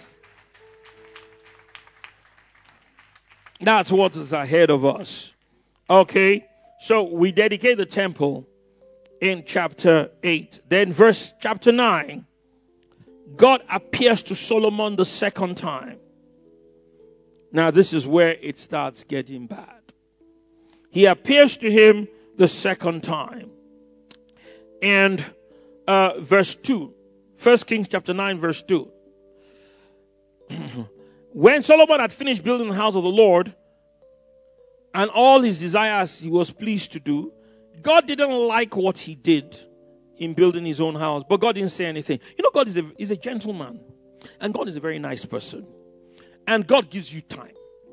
That's what is ahead of us. Okay. So we dedicate the temple in chapter eight. Then verse chapter nine. God appears to Solomon the second time. Now this is where it starts getting bad. He appears to him the second time. And uh, verse two. First Kings chapter nine verse two. When Solomon had finished building the house of the Lord and all his desires he was pleased to do, God didn't like what he did in building his own house, but God didn't say anything. You know, God is a, is a gentleman, and God is a very nice person, and God gives you time.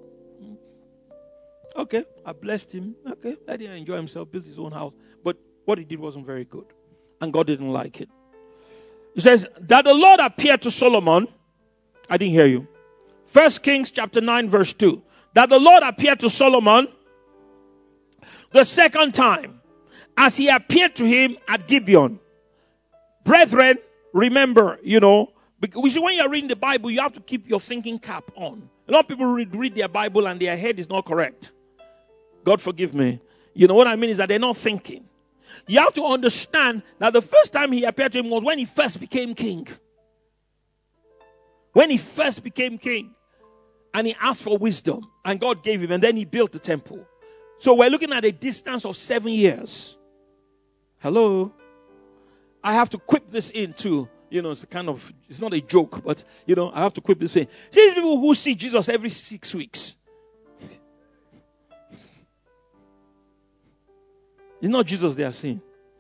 Okay, I blessed him. Okay, let him enjoy himself, build his own house. But what he did wasn't very good, and God didn't like it. It says that the Lord appeared to Solomon. I didn't hear you. First Kings chapter nine verse two. That the Lord appeared to Solomon the second time as he appeared to him at Gibeon. Brethren, remember, you know, because when you're reading the Bible, you have to keep your thinking cap on. A lot of people read, read their Bible and their head is not correct. God forgive me. You know what I mean is that they're not thinking. You have to understand that the first time he appeared to him was when he first became king. When he first became king. And he asked for wisdom. And God gave him. And then he built the temple. So we're looking at a distance of seven years. Hello? I have to quip this in too. You know, it's a kind of, it's not a joke, but, you know, I have to quip this in. See these people who see Jesus every six weeks. It's not Jesus they are seeing.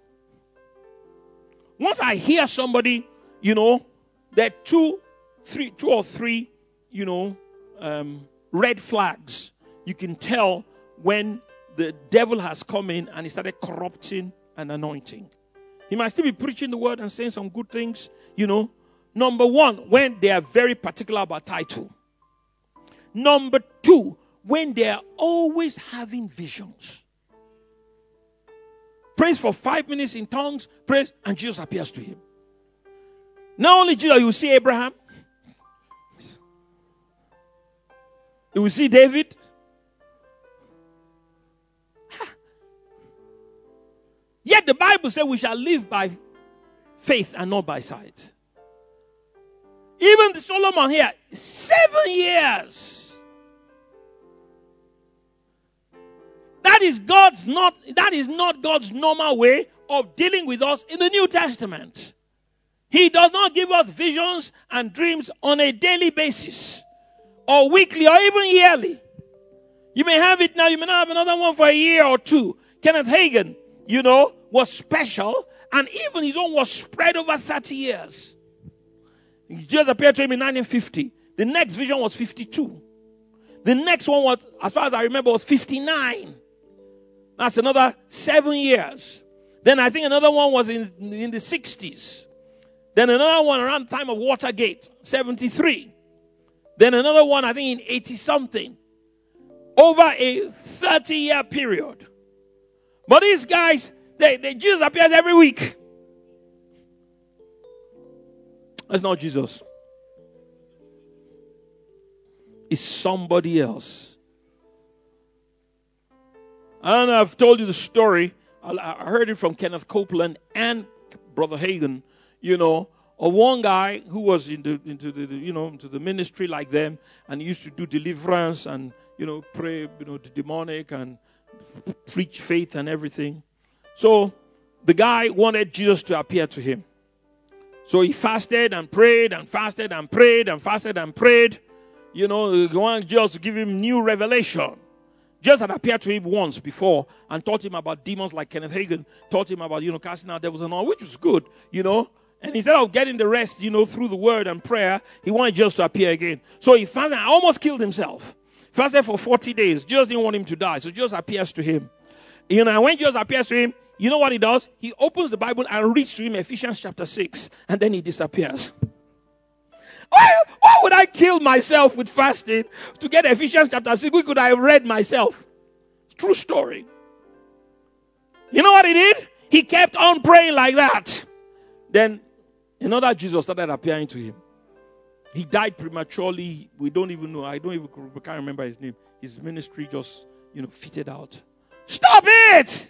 Once I hear somebody, you know, there are two, three, two or three, you know, um, red flags. You can tell when the devil has come in and he started corrupting and anointing. He might still be preaching the word and saying some good things, you know. Number one, when they are very particular about title. Number two, when they are always having visions. Prays for five minutes in tongues, prays, and Jesus appears to him. Not only Jesus, you will see Abraham. You will see David. Yet the Bible says we shall live by faith and not by sight. Even the Solomon here, seven years. That is God's not, that is not God's normal way of dealing with us in the New Testament. He does not give us visions and dreams on a daily basis, or weekly, or even yearly. You may have it now, you may not have another one for a year or two. Kenneth Hagin, you know, was special, and even his own was spread over thirty years. He just appeared to him in nineteen fifty. The next vision was fifty-two. The next one was, as far as I remember, was fifty-nine. That's another seven years. Then I think another one was in, in the sixties. Then another one around the time of Watergate, seventy-three. Then another one, I think, in eighty-something. Over a thirty-year period. But these guys, they, they Jesus appears every week. That's not Jesus. It's somebody else. I don't know, I've told you the story. I, I heard it from Kenneth Copeland and Brother Hagin, you know, of one guy who was into, into the, you know, into the ministry like them, and he used to do deliverance and, you know, pray, you know, the demonic and preach faith and everything. So the guy wanted Jesus to appear to him. So he fasted and prayed and fasted and prayed and fasted and prayed. You know, he wanted Jesus to give him new revelation. Jesus had appeared to him once before and taught him about demons like Kenneth Hagin, taught him about, you know, casting out devils and all, which was good, you know. And instead of getting the rest, you know, through the word and prayer, he wanted Jesus to appear again. So he fasted and almost killed himself. Fasted for forty days. Jesus didn't want him to die. So Jesus appears to him. You know, and when Jesus appears to him, you know what he does? He opens the Bible and reads to him Ephesians chapter six. And then he disappears. Why, why would I kill myself with fasting to get Ephesians chapter six? What could I have read myself? True story. You know what he did? He kept on praying like that. Then another Jesus started appearing to him. He died prematurely. We don't even know. I don't even we can't remember his name. His ministry just, you know, fitted out. Stop it!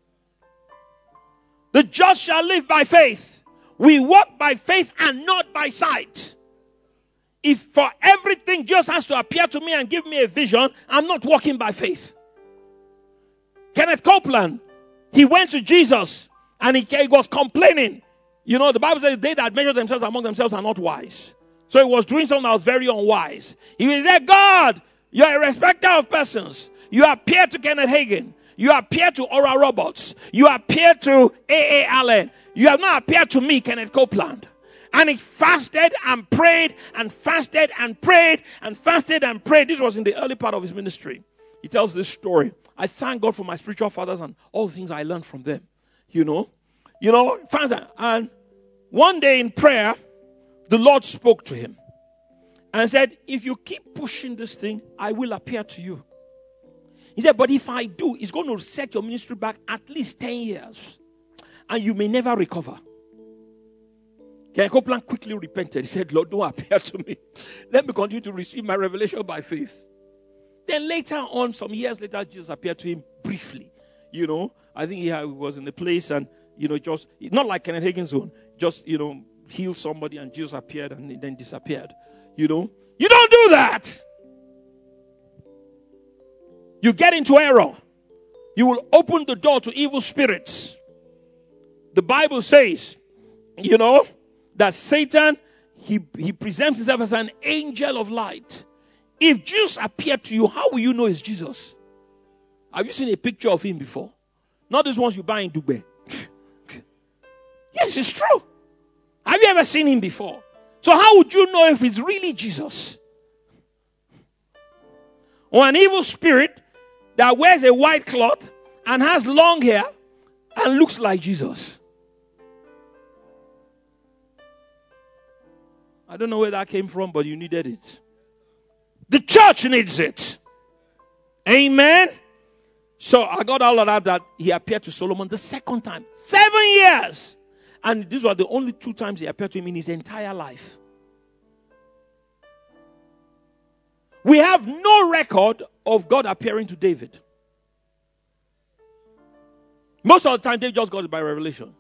The just shall live by faith. We walk by faith and not by sight. If for everything just has to appear to me and give me a vision, I'm not walking by faith. Kenneth Copeland, he went to Jesus and he, he was complaining. You know, the Bible says they that measure themselves among themselves are not wise. So he was doing something that was very unwise. He said, God, you're a respecter of persons. You appear to Kenneth Hagin. You appear to Oral Roberts. You appear to A A Allen. You have not appeared to me, Kenneth Copeland. And he fasted and prayed and fasted and prayed and fasted and prayed. This was in the early part of his ministry. He tells this story. I thank God for my spiritual fathers and all the things I learned from them. You know, you know, and one day in prayer, the Lord spoke to him. and said, if you keep pushing this thing, I will appear to you. He said, but if I do, it's going to set your ministry back at least ten years. And you may never recover. Ken Copeland quickly repented. He said, Lord, don't appear to me. Let me continue to receive my revelation by faith. Then later on, some years later, Jesus appeared to him briefly. You know, I think he was in the place and, you know, just, not like Kenneth Hagin's own, just, you know, healed somebody and Jesus appeared and then disappeared. You know, you don't do that. You get into error. You will open the door to evil spirits. The Bible says, you know, that Satan, he, he presents himself as an angel of light. If Jesus appeared to you, how will you know it's Jesus? Have you seen a picture of him before? Not these ones you buy in Dubai. Yes, it's true. Have you ever seen him before? So how would you know if it's really Jesus? Or an evil spirit that wears a white cloth and has long hair and looks like Jesus. I don't know where that came from, but you needed it. The church needs it. Amen. So I got all of that that he appeared to Solomon the second time. Seven years. And these were the only two times he appeared to him in his entire life. We have no record of God appearing to David. Most of the time, David just got it by revelation.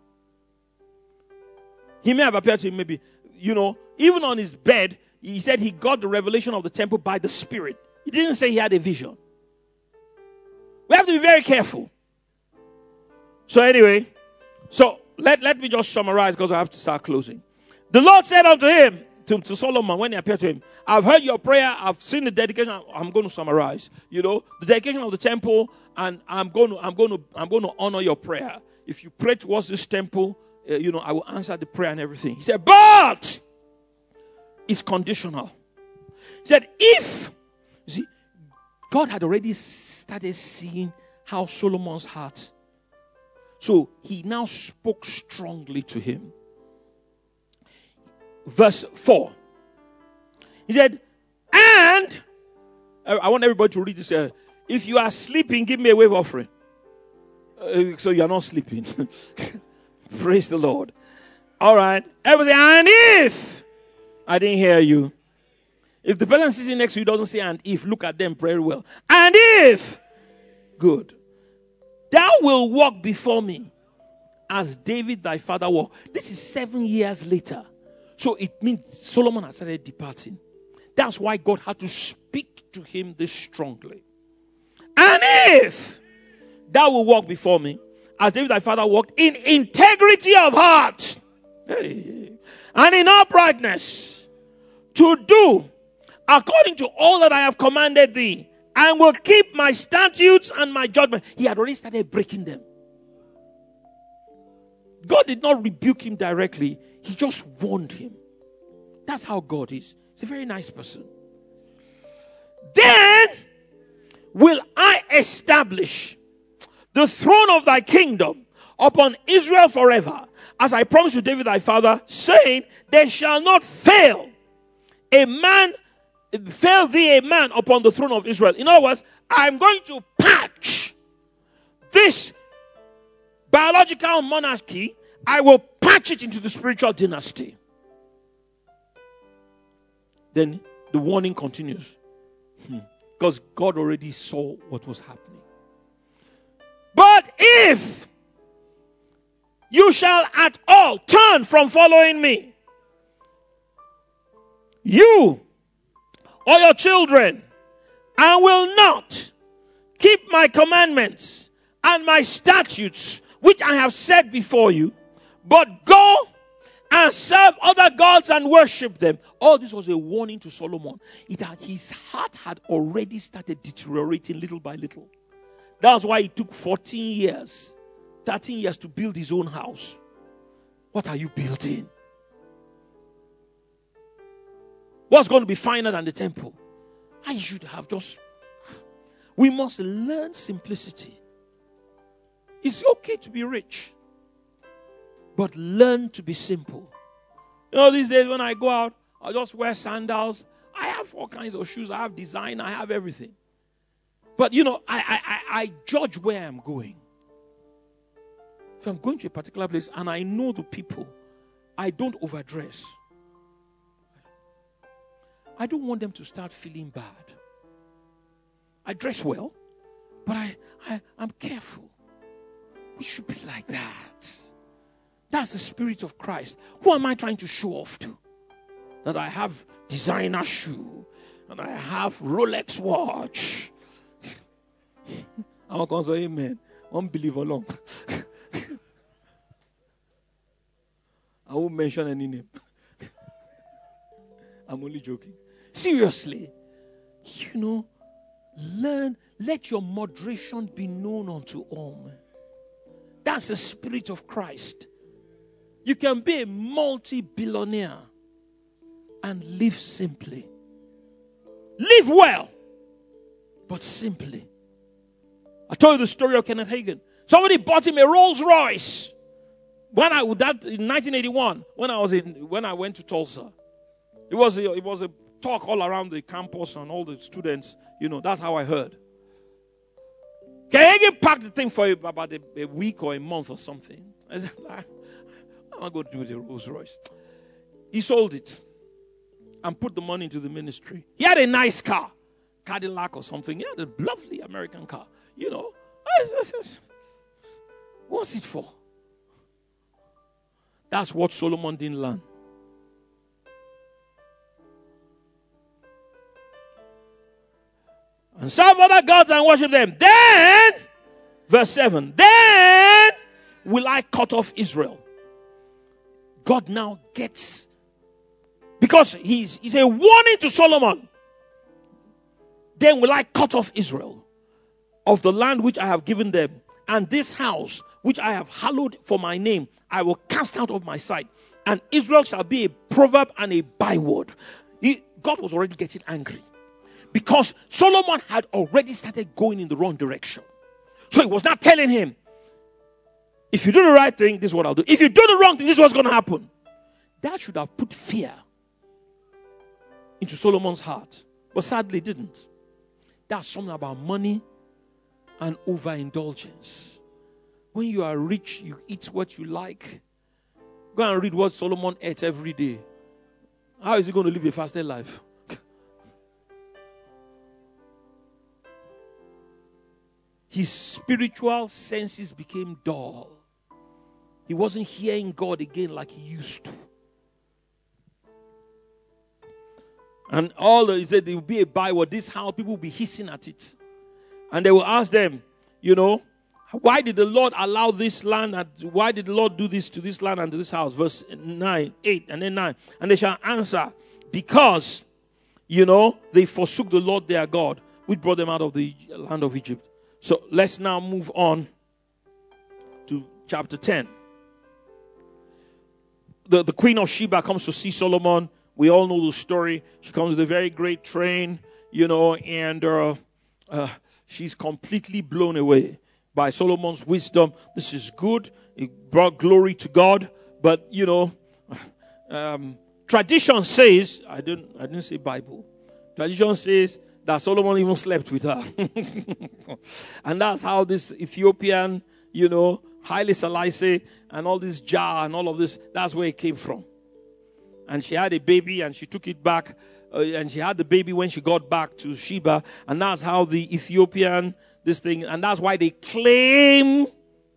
He may have appeared to him maybe, you know, even on his bed, he said he got the revelation of the temple by the Spirit. He didn't say he had a vision. We have to be very careful. So anyway, so let, let me just summarize because I have to start closing. The Lord said unto him, to, to Solomon, when he appeared to him, I've heard your prayer, I've seen the dedication. I'm going to summarize. You know, the dedication of the temple, and I'm going to, I'm going to, I'm going to honor your prayer. If you pray towards this temple, uh, you know, I will answer the prayer and everything. He said, but it's conditional. He said, if, you see, God had already started seeing how Solomon's heart. So he now spoke strongly to him. Verse four. He said, and I want everybody to read this. Uh, if you are sleeping, give me a wave offering. Uh, so you are not sleeping. Praise the Lord. All right. Everybody, and if I didn't hear you. If the person sitting next to you doesn't say and if, look at them very well. And if, good, thou will walk before me as David thy father walked. This is seven years later. So it means Solomon has started departing. That's why God had to speak to him this strongly. And if thou will walk before me as David thy father walked in integrity of heart, hey, and in uprightness, to do according to all that I have commanded thee, and will keep my statutes and my judgment. He had already started breaking them. God did not rebuke him directly. He just warned him. That's how God is. He's a very nice person. Then will I establish the throne of thy kingdom upon Israel forever, as I promised to David thy father, saying, there shall not fail a man, fail thee a man upon the throne of Israel. In other words, I'm going to patch this biological monarchy. I will patch it into the spiritual dynasty. Then the warning continues. Hmm. Because God already saw what was happening. But if you shall at all turn from following me, you or your children, and will not keep my commandments and my statutes, which I have set before you, but go and serve other gods and worship them. All this was a warning to Solomon. It had, his heart had already started deteriorating little by little. That's why it took fourteen years, thirteen years to build his own house. What are you building? What's going to be finer than the temple? I should have just... We must learn simplicity. It's okay to be rich, but learn to be simple. You know, these days when I go out, I just wear sandals. I have all kinds of shoes. I have design. I have everything. But, you know, I, I, I, I judge where I'm going. If I'm going to a particular place and I know the people, I don't overdress. I don't want them to start feeling bad. I dress well, but I, I, I'm careful. We should be like that. That's the spirit of Christ. Who am I trying to show off to? That I have designer shoe and I have Rolex watch. I'm going to say amen. Unbelievable alone. I won't mention any name. I'm only joking. Seriously, you know, learn, let your moderation be known unto all men. That's the spirit of Christ. You can be a multi-billionaire and live simply. Live well, but simply. I told you the story of Kenneth Hagin. Somebody bought him a Rolls Royce. When I that in nineteen eighty-one, when I was in when I went to Tulsa, it was a, it was a talk all around the campus and all the students. You know, that's how I heard. Kenneth Hagin packed the thing for about a, a week or a month or something. I said, I'm not going to do the Rolls Royce. He sold it and put the money into the ministry. He had a nice car, Cadillac or something. He had a lovely American car. You know, what's it for? That's what Solomon didn't learn. And serve other gods and worship them. Then, verse seven, then will I cut off Israel. God now gets, because he's, he's a warning to Solomon. Then will I cut off Israel of the land which I have given them, and this house which I have hallowed for my name, I will cast out of my sight, and Israel shall be a proverb and a byword. He, God was already getting angry because Solomon had already started going in the wrong direction. So he was not telling him, if you do the right thing, this is what I'll do. If you do the wrong thing, this is what's going to happen. That should have put fear into Solomon's heart, but sadly it didn't. That's something about money and overindulgence. When you are rich, you eat what you like. Go and read what Solomon ate every day. How is he going to live a fasted life? His spiritual senses became dull. He wasn't hearing God again like he used to. And all he said, there will be a byword. This house, people will be hissing at it. And they will ask them, you know, why did the Lord allow this land? And why did the Lord do this to this land and to this house? Verse nine, eight, and then nine. And they shall answer, because, you know, they forsook the Lord their God, which brought them out of the land of Egypt. So let's now move on to chapter ten. The, the queen of Sheba comes to see Solomon. We all know the story. She comes with a very great train, you know, and uh, uh, she's completely blown away by Solomon's wisdom. This is good. It brought glory to God. But, you know, um, tradition says, I didn't, I didn't say Bible. Tradition says that Solomon even slept with her. And that's how this Ethiopian, you know, Haile Selassie and all this Jah and all of this, that's where it came from. And she had a baby and she took it back. Uh, and she had the baby when she got back to Sheba. And that's how the Ethiopian, this thing, and that's why they claim.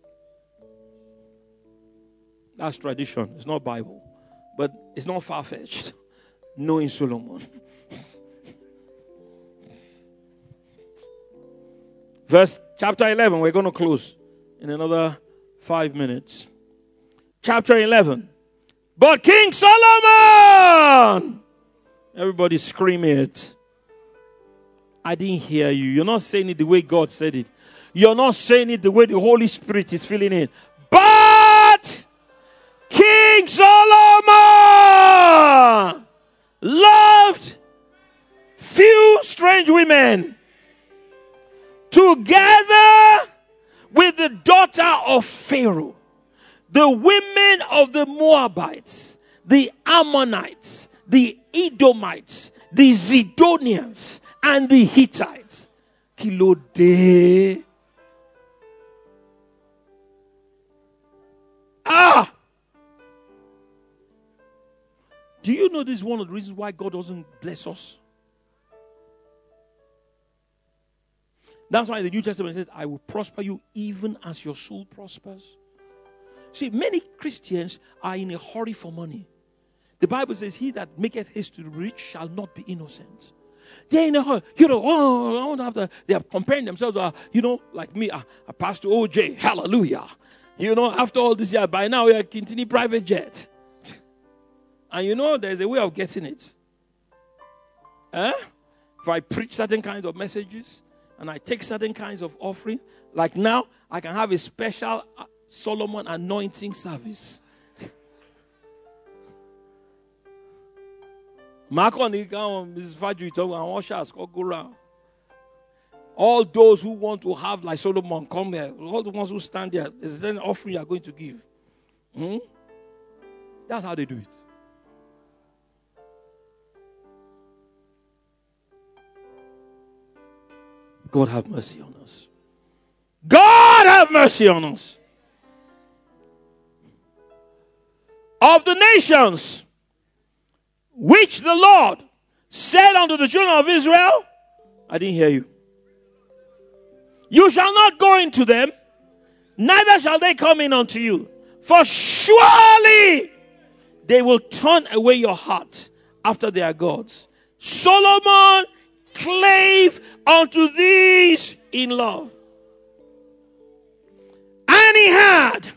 That's tradition. It's not Bible. But it's not far-fetched. Knowing Solomon. Verse chapter eleven. We're going to close in another five minutes. Chapter eleven. But King Solomon! Everybody scream it. I didn't hear you. You're not saying it the way God said it. You're not saying it the way the Holy Spirit is feeling it. But King Solomon loved few strange women together with the daughter of Pharaoh, the women of the Moabites, the Ammonites, the Edomites, the Zidonians, and the Hittites. Kilo de. Ah! Do you know this is one of the reasons why God doesn't bless us? That's why the New Testament says, I will prosper you even as your soul prospers. See, many Christians are in a hurry for money. The Bible says, he that maketh haste to the rich shall not be innocent. They're in a hurry. You know, oh, I don't have to. They are comparing themselves to, uh, you know, like me, uh, uh, Pastor O J. Hallelujah. You know, after all this year, by now we are Kintini private jet. And you know, there's a way of getting it. Eh? If I preach certain kinds of messages, and I take certain kinds of offerings, like now, I can have a special Solomon anointing service. Mark on Missus Fadju talk and ushers go around. All those who want to have like Solomon come here. All the ones who stand there, is there an offering you are going to give? Hmm? That's how they do it. God have mercy on us. God have mercy on us. Of the nations which the Lord said unto the children of Israel, I didn't hear you. You shall not go into them, neither shall they come in unto you. For surely they will turn away your heart after their gods. Solomon clave unto these in love. And he had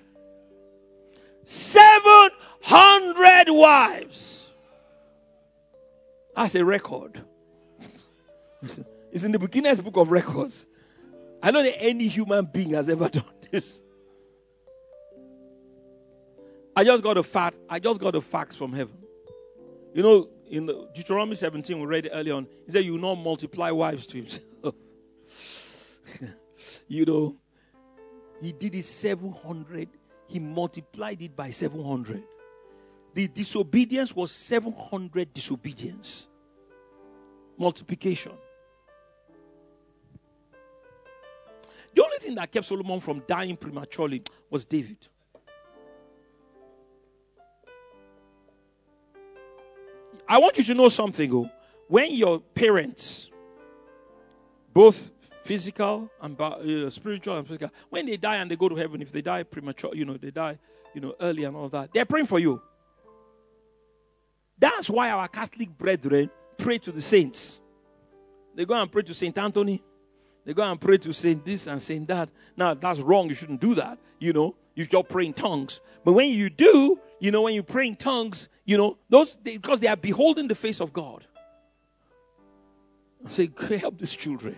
seven hundred wives. That's a record. It's in the beginner's book of records. I don't think any human being has ever done this. I just got a fact. I just got the facts from heaven. You know, in the Deuteronomy seventeen, we read it early on. He said, "You will not multiply wives to himself." You know, he did it seven hundred. He multiplied it by seven hundred. The disobedience was seven hundred disobedience. Multiplication. The only thing that kept Solomon from dying prematurely was David. I want you to know something. Oh. When your parents, both physical and uh, spiritual and physical, when they die and they go to heaven, if they die premature, you know, they die, you know, early and all that, they're praying for you. That's why our Catholic brethren pray to the saints. They go and pray to Saint Anthony. They go and pray to Saint this and Saint that. Now, that's wrong. You shouldn't do that. You know, you should pray in tongues. But when you do, you know, when you pray in tongues, you know, those they, because they are beholding the face of God. I say, help these children.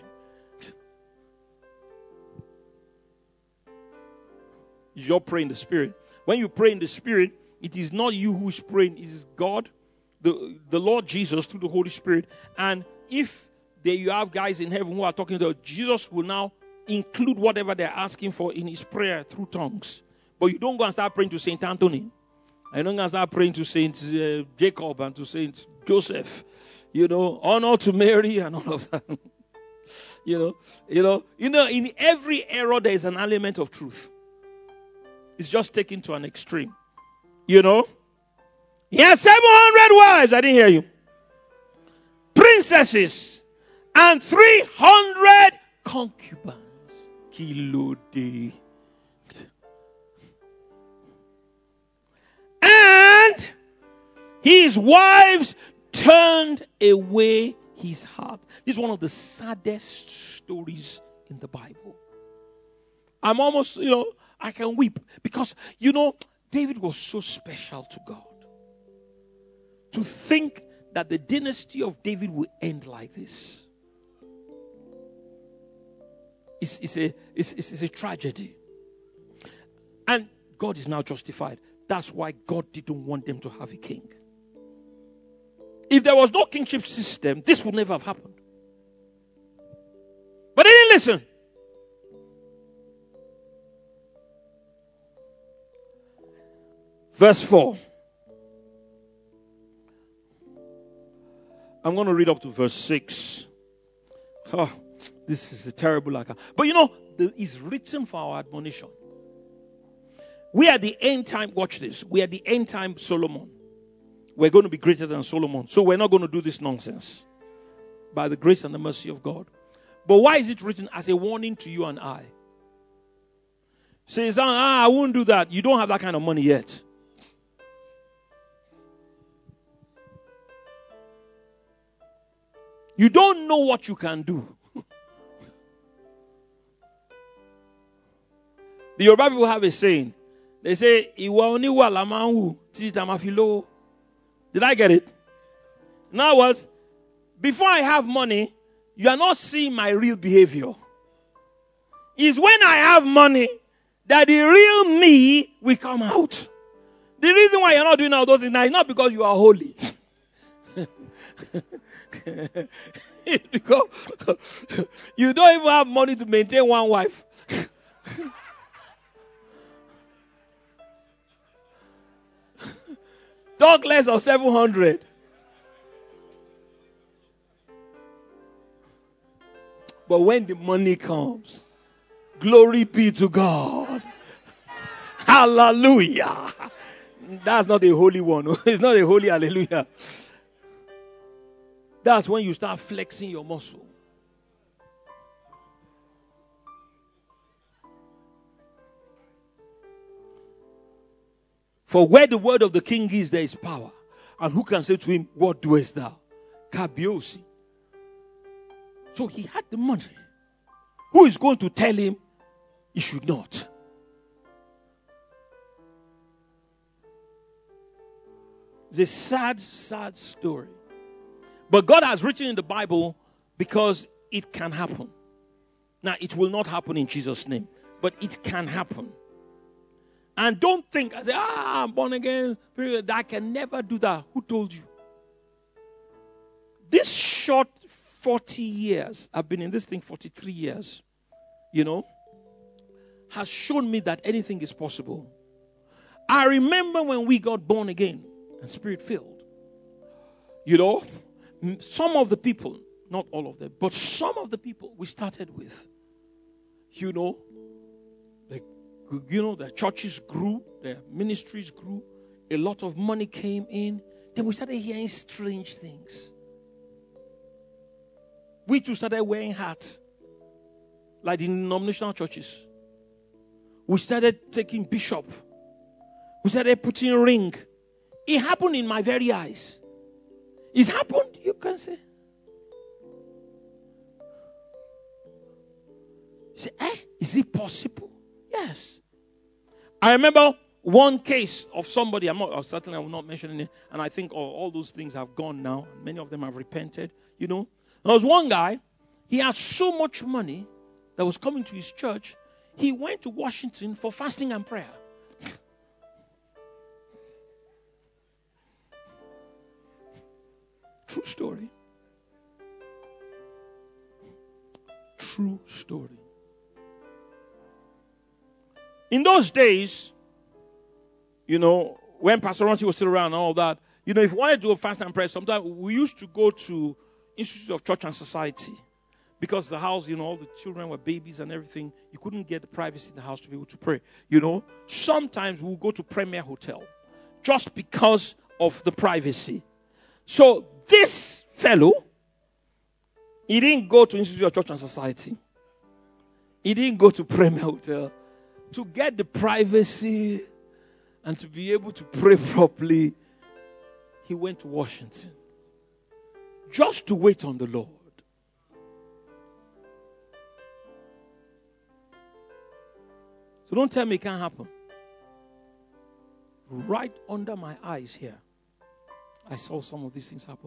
You're praying in the Spirit. When you pray in the Spirit, it is not you who is praying. It is God, the, the Lord Jesus through the Holy Spirit. And if there you have guys in heaven who are talking to Jesus, will now include whatever they're asking for in his prayer through tongues. But you don't go and start praying to Saint Anthony. I don't go and start praying to Saint uh, Jacob and to Saint Joseph. You know, honor to Mary and all of that. you know, you know, you know, in every error there is an element of truth. It's just taken to an extreme. You know, he has seven hundred wives. I didn't hear you. Princesses and three hundred concubines. Kilo day. And his wives turned away his heart. This is one of the saddest stories in the Bible. I'm almost, you know, I can weep because, you know, David was so special to God. To think that the dynasty of David will end like this. It's, it's, a, it's, it's, it's a tragedy. And God is now justified. That's why God didn't want them to have a king. If there was no kingship system, this would never have happened. But they didn't listen. Verse four. I'm going to read up to verse six. Oh, this is a terrible account. But you know, the, it's written for our admonition. We are the end time, watch this. We are the end time Solomon. We're going to be greater than Solomon. So we're not going to do this nonsense. By the grace and the mercy of God. But why is it written as a warning to you and I? Says, ah, I won't do that. You don't have that kind of money yet. You don't know what you can do. The Yoruba people have a saying. They say, Iwa oni wa lamanhu titi tamafilo. Did I get it? In other words, before I have money, you are not seeing my real behavior. It's when I have money that the real me will come out. The reason why you're not doing all those things now is not because you are holy. Because you don't even have money to maintain one wife. Talk less of seven hundred. But when the money comes, glory be to God. Hallelujah. That's not a holy one. It's not a holy hallelujah. That's when you start flexing your muscle. For where the word of the king is, there is power. And who can say to him, what doest thou? Kabiosi. So he had the money. Who is going to tell him he should not? It's a sad, sad story. But God has written in the Bible because it can happen. Now, it will not happen in Jesus' name, but it can happen. And don't think, I say, ah, I'm born again. I can never do that. Who told you? This short forty years, I've been in this thing forty-three years, you know, has shown me that anything is possible. I remember when we got born again and spirit-filled, you know, some of the people, not all of them, but some of the people we started with, you know, they, you know, their churches grew, their ministries grew, a lot of money came in. Then we started hearing strange things. We too started wearing hats, like the denominational churches. We started taking bishop. We started putting ring. It happened in my very eyes. It happened, you can say. You say, eh, is it possible? Yes. I remember one case of somebody, I'm not, certainly I will not mention it, and I think all, all those things have gone now. Many of them have repented, you know. There was one guy, he had so much money that was coming to his church, he went to Washington for fasting and prayer. True story. True story. In those days, you know, when Pastor Ronti was still around and all that, you know, if you wanted to do a fast and prayer, sometimes we used to go to Institute of Church and Society. Because the house, you know, all the children were babies and everything. You couldn't get the privacy in the house to be able to pray. You know, sometimes we'll go to Premier Hotel just because of the privacy. So this fellow, he didn't go to Institute of Church and Society. He didn't go to Premier Hotel. To get the privacy and to be able to pray properly, he went to Washington. Just to wait on the Lord. So don't tell me it can't happen. Right under my eyes here, I saw some of these things happen.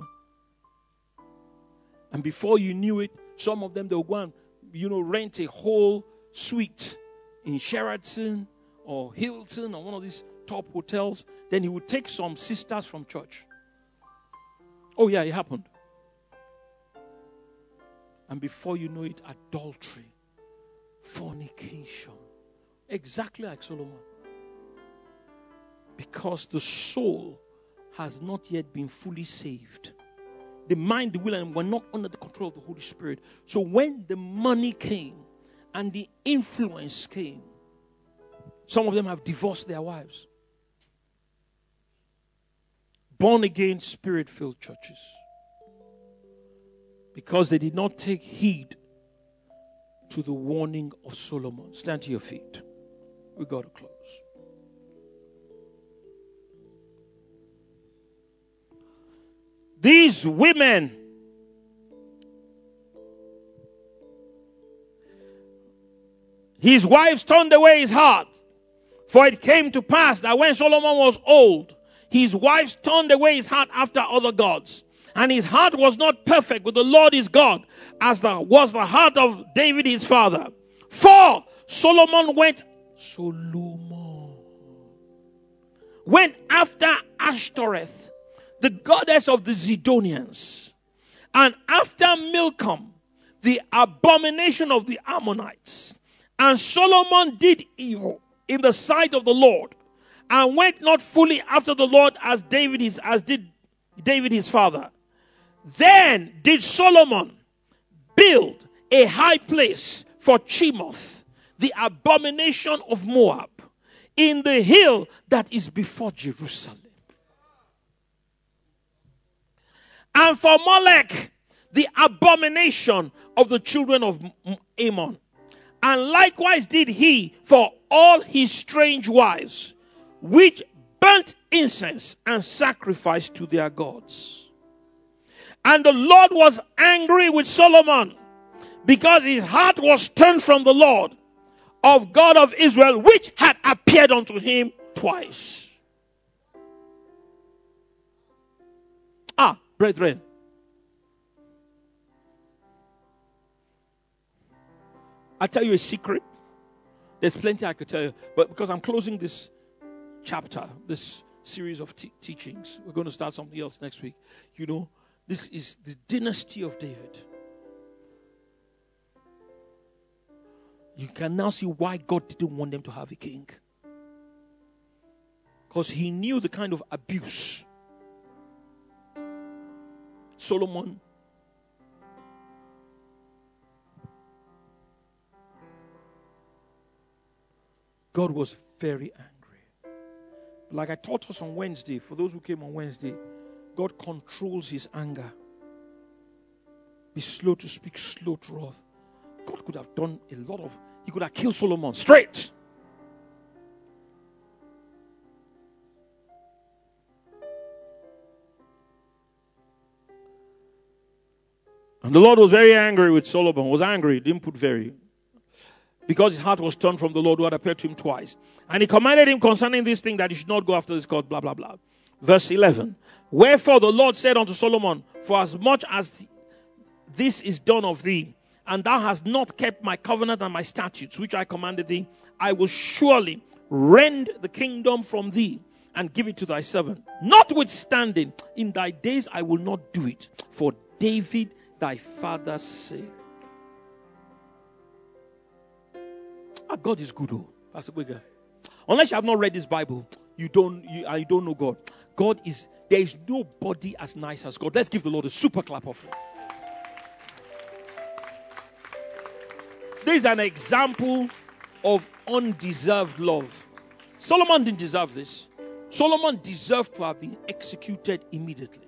And before you knew it, some of them, they'll go and, you know, rent a whole suite in Sheraton or Hilton or one of these top hotels. Then he would take some sisters from church. Oh yeah, it happened. And before you know it, adultery, fornication. Exactly like Solomon. Because the soul has not yet been fully saved. the mind, the will, and were not under the control of the Holy Spirit. So when the money came and the influence came, some of them have divorced their wives. Born again, spirit-filled churches. Because they did not take heed to the warning of Solomon. Stand to your feet. We got to close. These women his wives turned away his heart. For it came to pass that when Solomon was old, his wives turned away his heart after other gods. And his heart was not perfect with the Lord his God, as the, was the heart of David his father. For Solomon went, Solomon went after Ashtoreth, the goddess of the Zidonians, and after Milcom, the abomination of the Ammonites. And Solomon did evil in the sight of the Lord, and went not fully after the Lord as David his, as did David his father. Then did Solomon build a high place for Chemoth, the abomination of Moab, in the hill that is before Jerusalem. And for Molech, the abomination of the children of Ammon. And likewise did he for all his strange wives, which burnt incense and sacrificed to their gods. And the Lord was angry with Solomon, because his heart was turned from the Lord, of God of Israel, which had appeared unto him twice. Ah, brethren, I'll tell you a secret. There's plenty I could tell you, but because I'm closing this chapter, this series of te- teachings, we're going to start something else next week. You know, this is the dynasty of David. You can now see why God didn't want them to have a king. Because he knew the kind of abuse Solomon God was very angry. Like I taught us on Wednesday, for those who came on Wednesday, God controls his anger. Be slow to speak, slow to wrath. God could have done a lot of, he could have killed Solomon straight. And the Lord was very angry with Solomon. Was angry, didn't put very. Because his heart was turned from the Lord who had appeared to him twice. And he commanded him concerning this thing that he should not go after this God, blah, blah, blah. Verse eleven. Wherefore the Lord said unto Solomon, for as much as this is done of thee, and thou hast not kept my covenant and my statutes, which I commanded thee, I will surely rend the kingdom from thee and give it to thy servant. Notwithstanding, in thy days I will not do it, for David thy father's sake. Ah, God is good, oh, Pastor Bigger. Unless you have not read this Bible, you don't you, uh, you don't know God. God is, there is nobody as nice as God. Let's give the Lord a super clap offering. This is an example of undeserved love. Solomon didn't deserve this. Solomon deserved to have been executed immediately.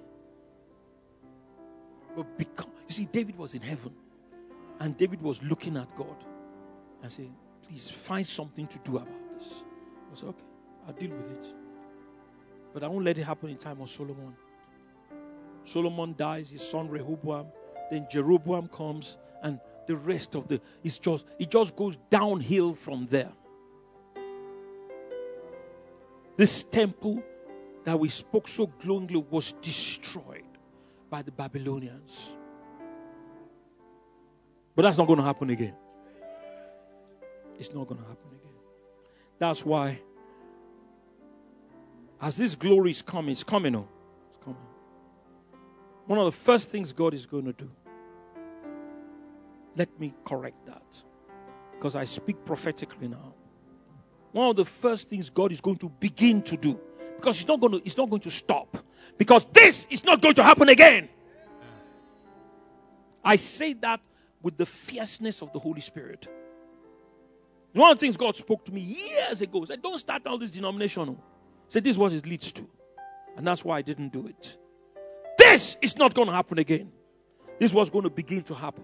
But because, you see, David was in heaven, and David was looking at God and saying, please find something to do about this. I said, okay, I'll deal with it. But I won't let it happen in time of Solomon. Solomon dies, his son Rehoboam, then Jeroboam comes, and the rest of the, it's just, it just goes downhill from there. This temple that we spoke so glowingly was destroyed by the Babylonians. But that's not going to happen again. It's not going to happen again. That's why, as this glory is coming, it's coming, oh, it's coming. One of the first things God is going to do, let me correct that, because I speak prophetically now. One of the first things God is going to begin to do, because it's not going to, it's not going to stop, because this is not going to happen again. I say that with the fierceness of the Holy Spirit. One of the things God spoke to me years ago. He said, don't start all this denominational. He said, this is what it leads to. And that's why I didn't do it. This is not going to happen again. This was going to begin to happen.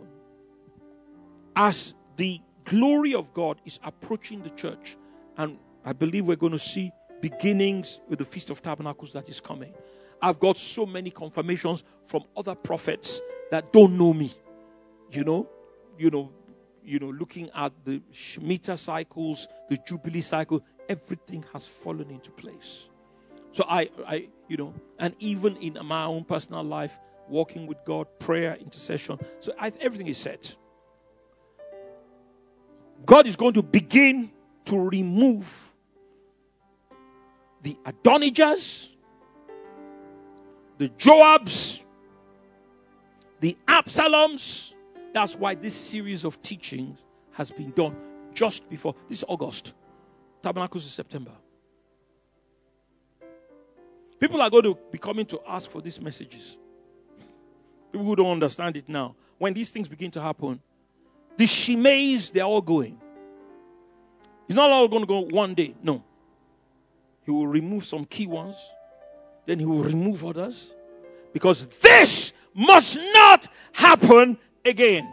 As the glory of God is approaching the church, and I believe we're going to see beginnings with the Feast of Tabernacles that is coming. I've got so many confirmations from other prophets that don't know me. You know, you know, you know, looking at the Shemitah cycles, the Jubilee cycle, everything has fallen into place. So I, I, you know, and even in my own personal life, walking with God, prayer, intercession. So I, everything is set. God is going to begin to remove the Adonijahs, the Joabs, the Absaloms. That's why this series of teachings has been done just before. This is August. Tabernacles is September. People are going to be coming to ask for these messages. People who don't understand it now. When these things begin to happen, the Shimeis, they're all going. It's not all going to go one day. No. He will remove some key ones. Then he will remove others. Because this must not happen again.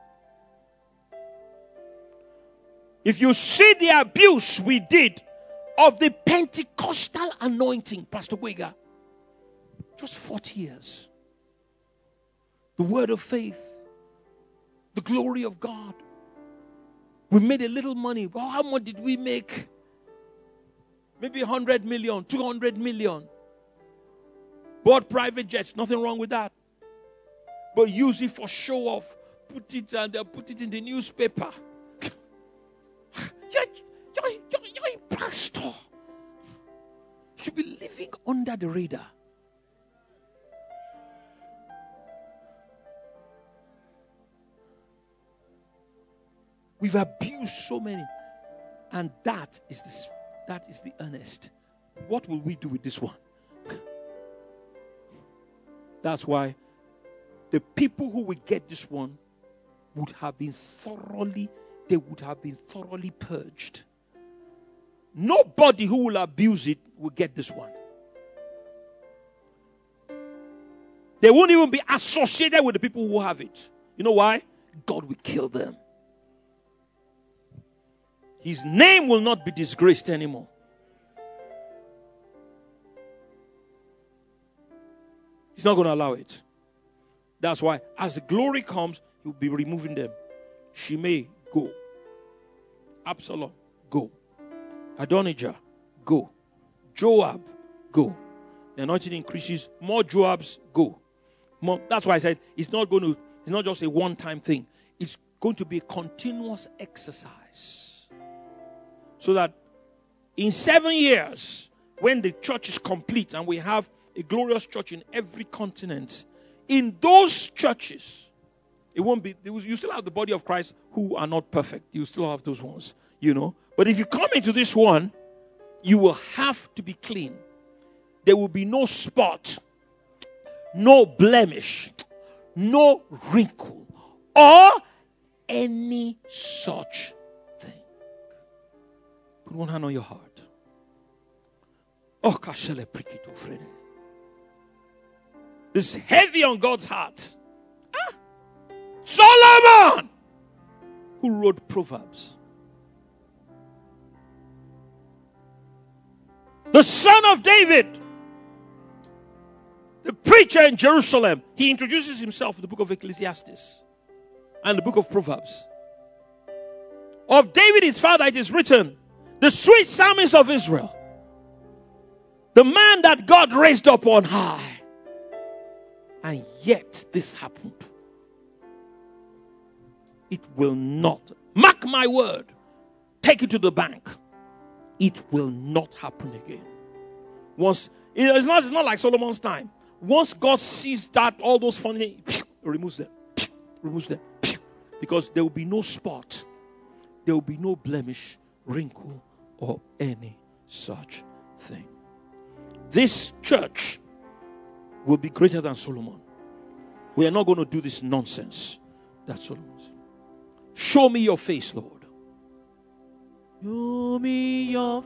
If you see the abuse we did of the Pentecostal anointing, Pastor Wega, just forty years. The word of faith, the glory of God. We made a little money. Well, how much did we make? Maybe one hundred million, two hundred million. Bought private jets, nothing wrong with that. But use it for show off. Put it and uh, put it in the newspaper. You're, you're, you're, you're a pastor. You should be living under the radar. We've abused so many. And that is the, that is the earnest. What will we do with this one? That's why the people who will get this one would have been thoroughly, they would have been thoroughly purged. Nobody who will abuse it will get this one. They won't even be associated with the people who have it. You know why? God will kill them. His name will not be disgraced anymore. He's not going to allow it. That's why as the glory comes, he'll be removing them. Shimei, go. Absalom, go. Adonijah, go. Joab, go. The anointing increases. More Joabs, go. More. That's why I said it's not going to, it's not just a one-time thing. It's going to be a continuous exercise. So that in seven years, when the church is complete and we have a glorious church in every continent, in those churches, it won't be, you still have the body of Christ who are not perfect. You still have those ones, you know. But if you come into this one, you will have to be clean. There will be no spot, no blemish, no wrinkle, or any such thing. Put one hand on your heart. Oh, kashele prikito frene. This is heavy on God's heart. Ah. Solomon, who wrote Proverbs. The son of David, the preacher in Jerusalem, he introduces himself in the book of Ecclesiastes and the book of Proverbs. Of David his father it is written, the sweet psalmist of Israel, the man that God raised up on high. And yet this happened. It will not. Mark my word. Take it to the bank. It will not happen again. Once it's not, it's not like Solomon's time. Once God sees that, all those funny, removes them. Removes them. Because there will be no spot. There will be no blemish, wrinkle, or any such thing. This church will be greater than Solomon. We are not going to do this nonsense. That's all. Show me your face, Lord. Show me your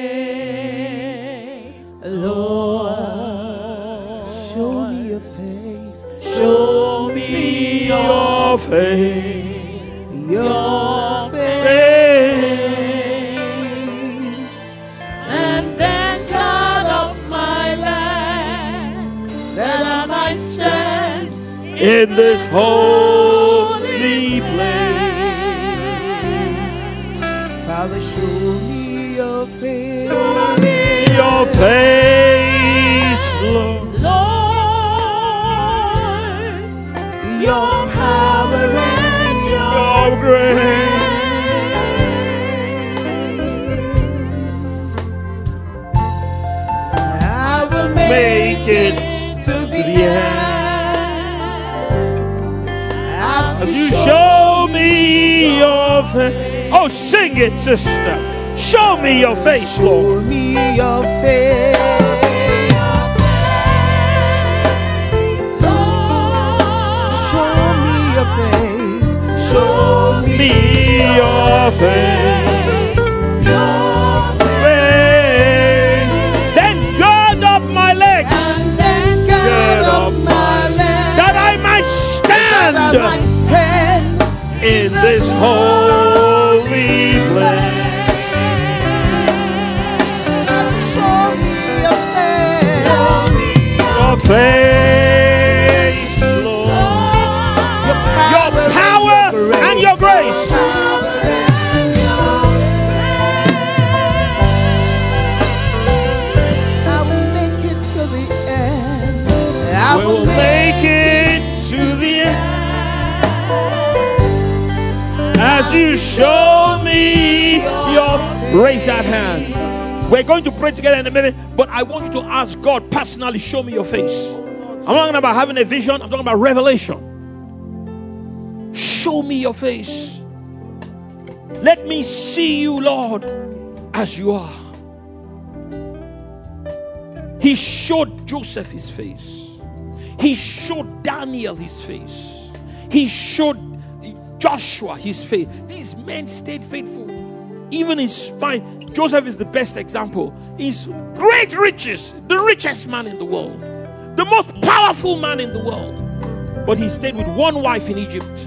face, Lord. Show me your face. Show me your face, your face. And then guard up my life, that I might stand in this holy place. Father, show me your face. Show me Your face, Lord. Lord, your power and your Your grace. I will make, Make it to the, the end. As you show me your face. Oh, sing it, sister. Show me your face, Lord. Show me your face. Show me your face. Show me Me your face. Face. Then gird up my legs, and then gird up my legs, that I might stand that I might stand in this holy place. Show me your face. Your face, Lord. Your power and your grace. I will make it to the end. I We will make it to the end. As you show me your... Raise that hand. We're going to pray together in a minute, but I want you to ask God personally, show me your face. I'm not talking about having a vision. I'm talking about revelation. Show me your face. Let me see you, Lord, as you are. He showed Joseph his face. He showed Daniel his face. He showed Joshua his face. These men stayed faithful. Even in spite, Joseph is the best example. He's great riches, the richest man in the world, the most powerful man in the world. But he stayed with one wife in Egypt.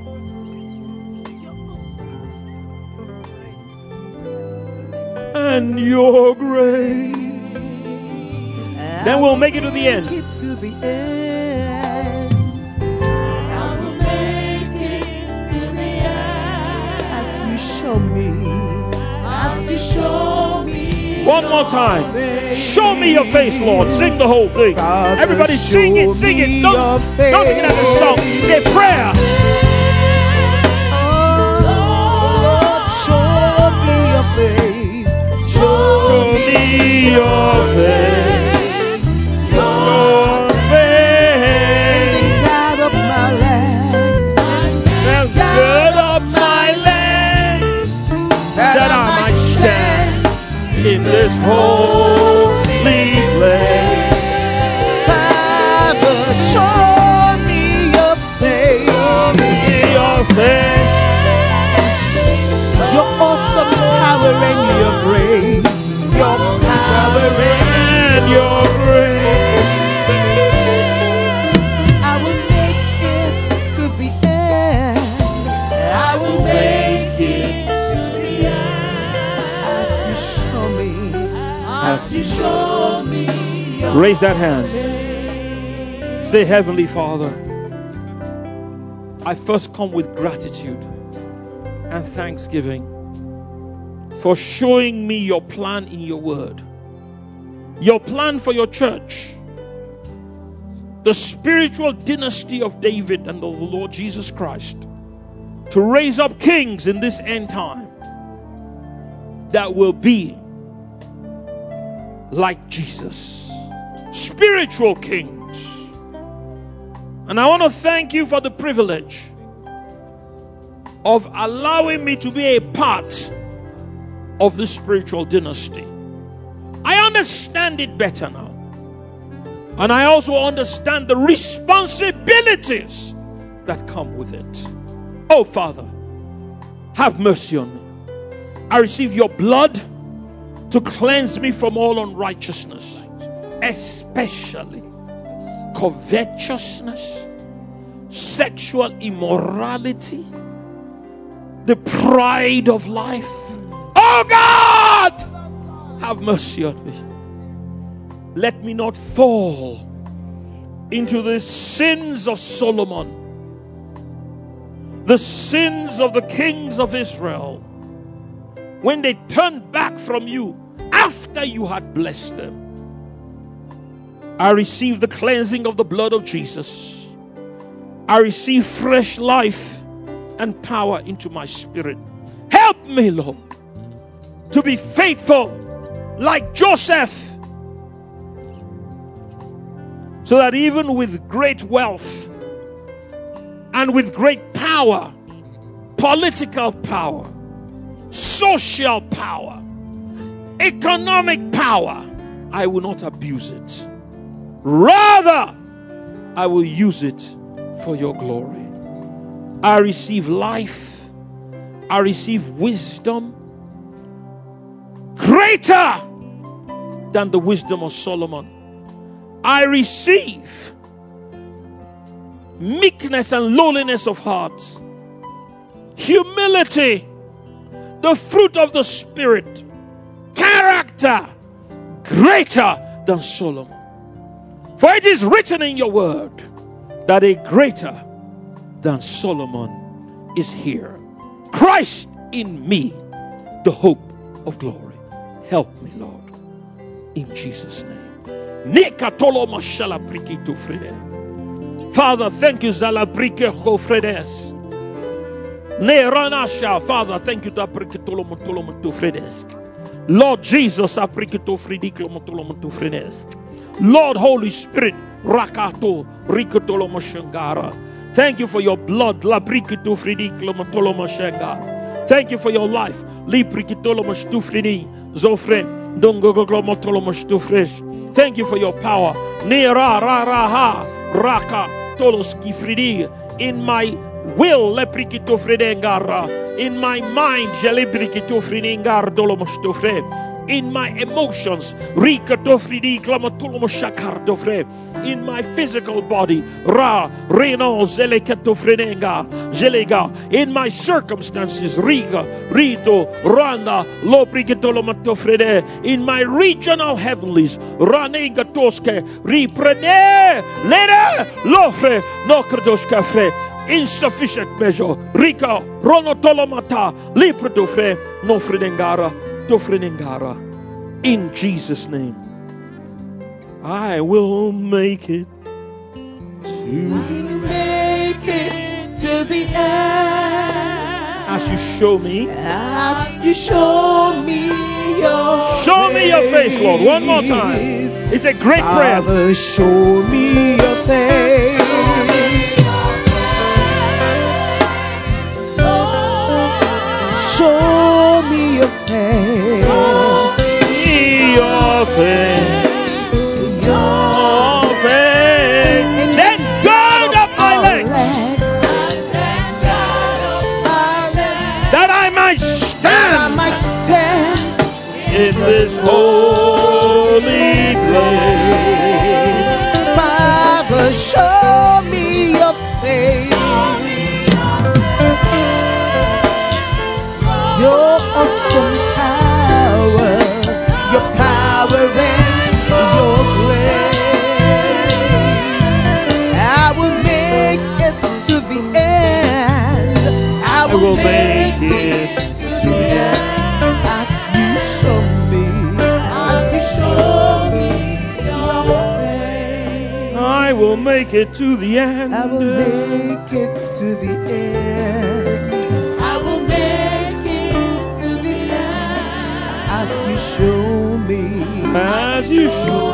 And your grace. Then we'll make it to the end. Make it to the end. I will make it to the end. As you show me, As you show me One more time. Show me your face, Lord. Sing the whole thing. Father, Everybody sing it, sing show it. me Don't, your don't begin at the song. Say prayer. oh Lord, show me your face. Show Show me me your face. Your face. and guide up my legs, And gird up my legs, that I might stand in this holy place. Father, show me your face. Show me your face. Your awesome power and your grace. Your power And your grace. I will make it to the end. I will make it to the end. as you show me. As you show me your Raise that hand. Say, Heavenly Father, I first come with gratitude and thanksgiving for showing me your plan in your word, your plan for your church, the spiritual dynasty of David and the Lord Jesus Christ, to raise up kings in this end time that will be like Jesus, spiritual kings. And I want to thank you for the privilege of allowing me to be a part of the spiritual dynasty. I understand it better now. And I also understand the responsibilities that come with it. Oh, Father, have mercy on me. I receive your blood to cleanse me from all unrighteousness, especially covetousness, sexual immorality, the pride of life. Oh God, have mercy on me. Let me not fall into the sins of Solomon, the sins of the kings of Israel, when they turned back from you after you had blessed them. I receive the cleansing of the blood of Jesus. I receive fresh life and power into my spirit. Help me, Lord, to be faithful like Joseph, so that even with great wealth and with great power, political power, social power, economic power, I will not abuse it. Rather, I will use it for your glory. I receive life. I receive wisdom greater than the wisdom of Solomon. I receive meekness and lowliness of heart, humility, the fruit of the Spirit, character greater than Solomon. For it is written in your word that a greater than Solomon is here. Christ in me, the hope of glory. Help me, Lord, in Jesus' name. Father, thank you, Zalabrike Hofredes. Neranasha, Father, thank you, Fredesk. Lord Jesus, Lord Holy Spirit, Rakato Rikotolomoshangara. Thank you for your blood, Labrikito Fridiklomatolomoshanga. Thank you for your life, Liprikitolomostufridi, Zofre, Dongogoglomatolomostufresh. Thank you for your power, Nera Raraha, Raka, Toloski Fridi, in my will, Leprikito Fridengara, in my mind, Jelebrikito Fridingar Dolomostufre. In my emotions, in my physical body, Ra, Reno, Zelekatofrenenga, Zelega, in my circumstances, Riga, Rito, Randa, Lopriketolomatofrede, in my regional heavenlies, Ranega Toske, Riprene, Lene, Lofre, Nokrdoskafre, insufficient measure, Rika, Ronotolomata, Lipredofre, Nofredengara. In Jesus' name, I will make it to make it to the end. As you show me, as you show me your show face. me your face, Lord. One more time. It's a great prayer. Father, show me your face. Show me your face. Your face. Your face. Then gird up my legs, that I might stand, I might stand in this holy place. Father, show me your face. Your awesome power, your power and your grace. I will make it to the end. I will, I will make, make it, it to the end. As you show me, as you show me your face. I will make it to the end. I will make it to the end. I will make it to the end. As you show me, As you show.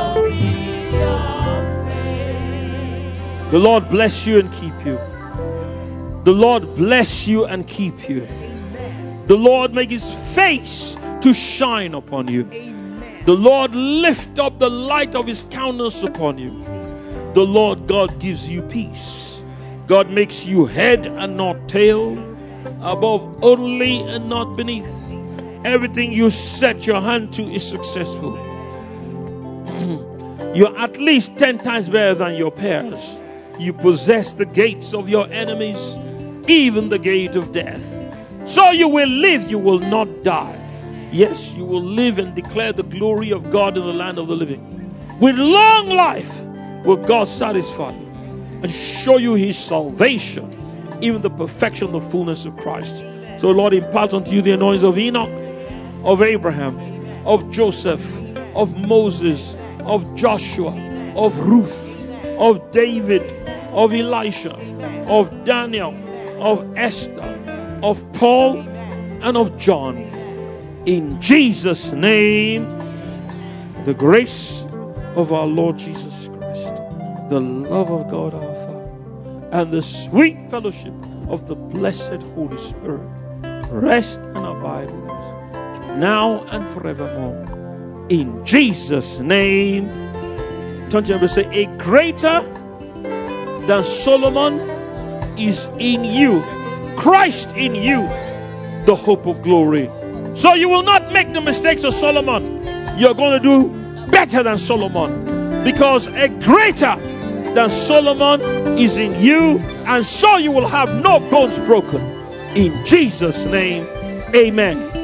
The Lord bless you and keep you. The Lord bless you and keep you. The Lord make his face to shine upon you. The Lord lift up the light of his countenance upon you. The Lord God gives you peace God makes you head and not tail, above only and not beneath. Everything you set your hand to is successful. You're at least ten times better than your peers. You possess the gates of your enemies, even the gate of death. So you will live, you will not die. Yes, you will live and declare the glory of God in the land of the living. With long life will God satisfy you and show you his salvation, even the perfection, the fullness of Christ. So Lord, impart unto you the anointings of Enoch, of Abraham, of Joseph, of Moses, of Joshua, of Ruth, of David, of Elisha, of Daniel, of Esther, of Paul, and of John. In Jesus' name, the grace of our Lord Jesus Christ, the love of God our Father, and the sweet fellowship of the blessed Holy Spirit rest and abide with us now and forevermore. In Jesus' name. Turn to your neighbor and say, a greater than Solomon is in you. Christ in you, the hope of glory. So you will not make the mistakes of Solomon. You're going to do better than Solomon, because a greater than Solomon is in you, and so you will have no bones broken. In Jesus' name, amen.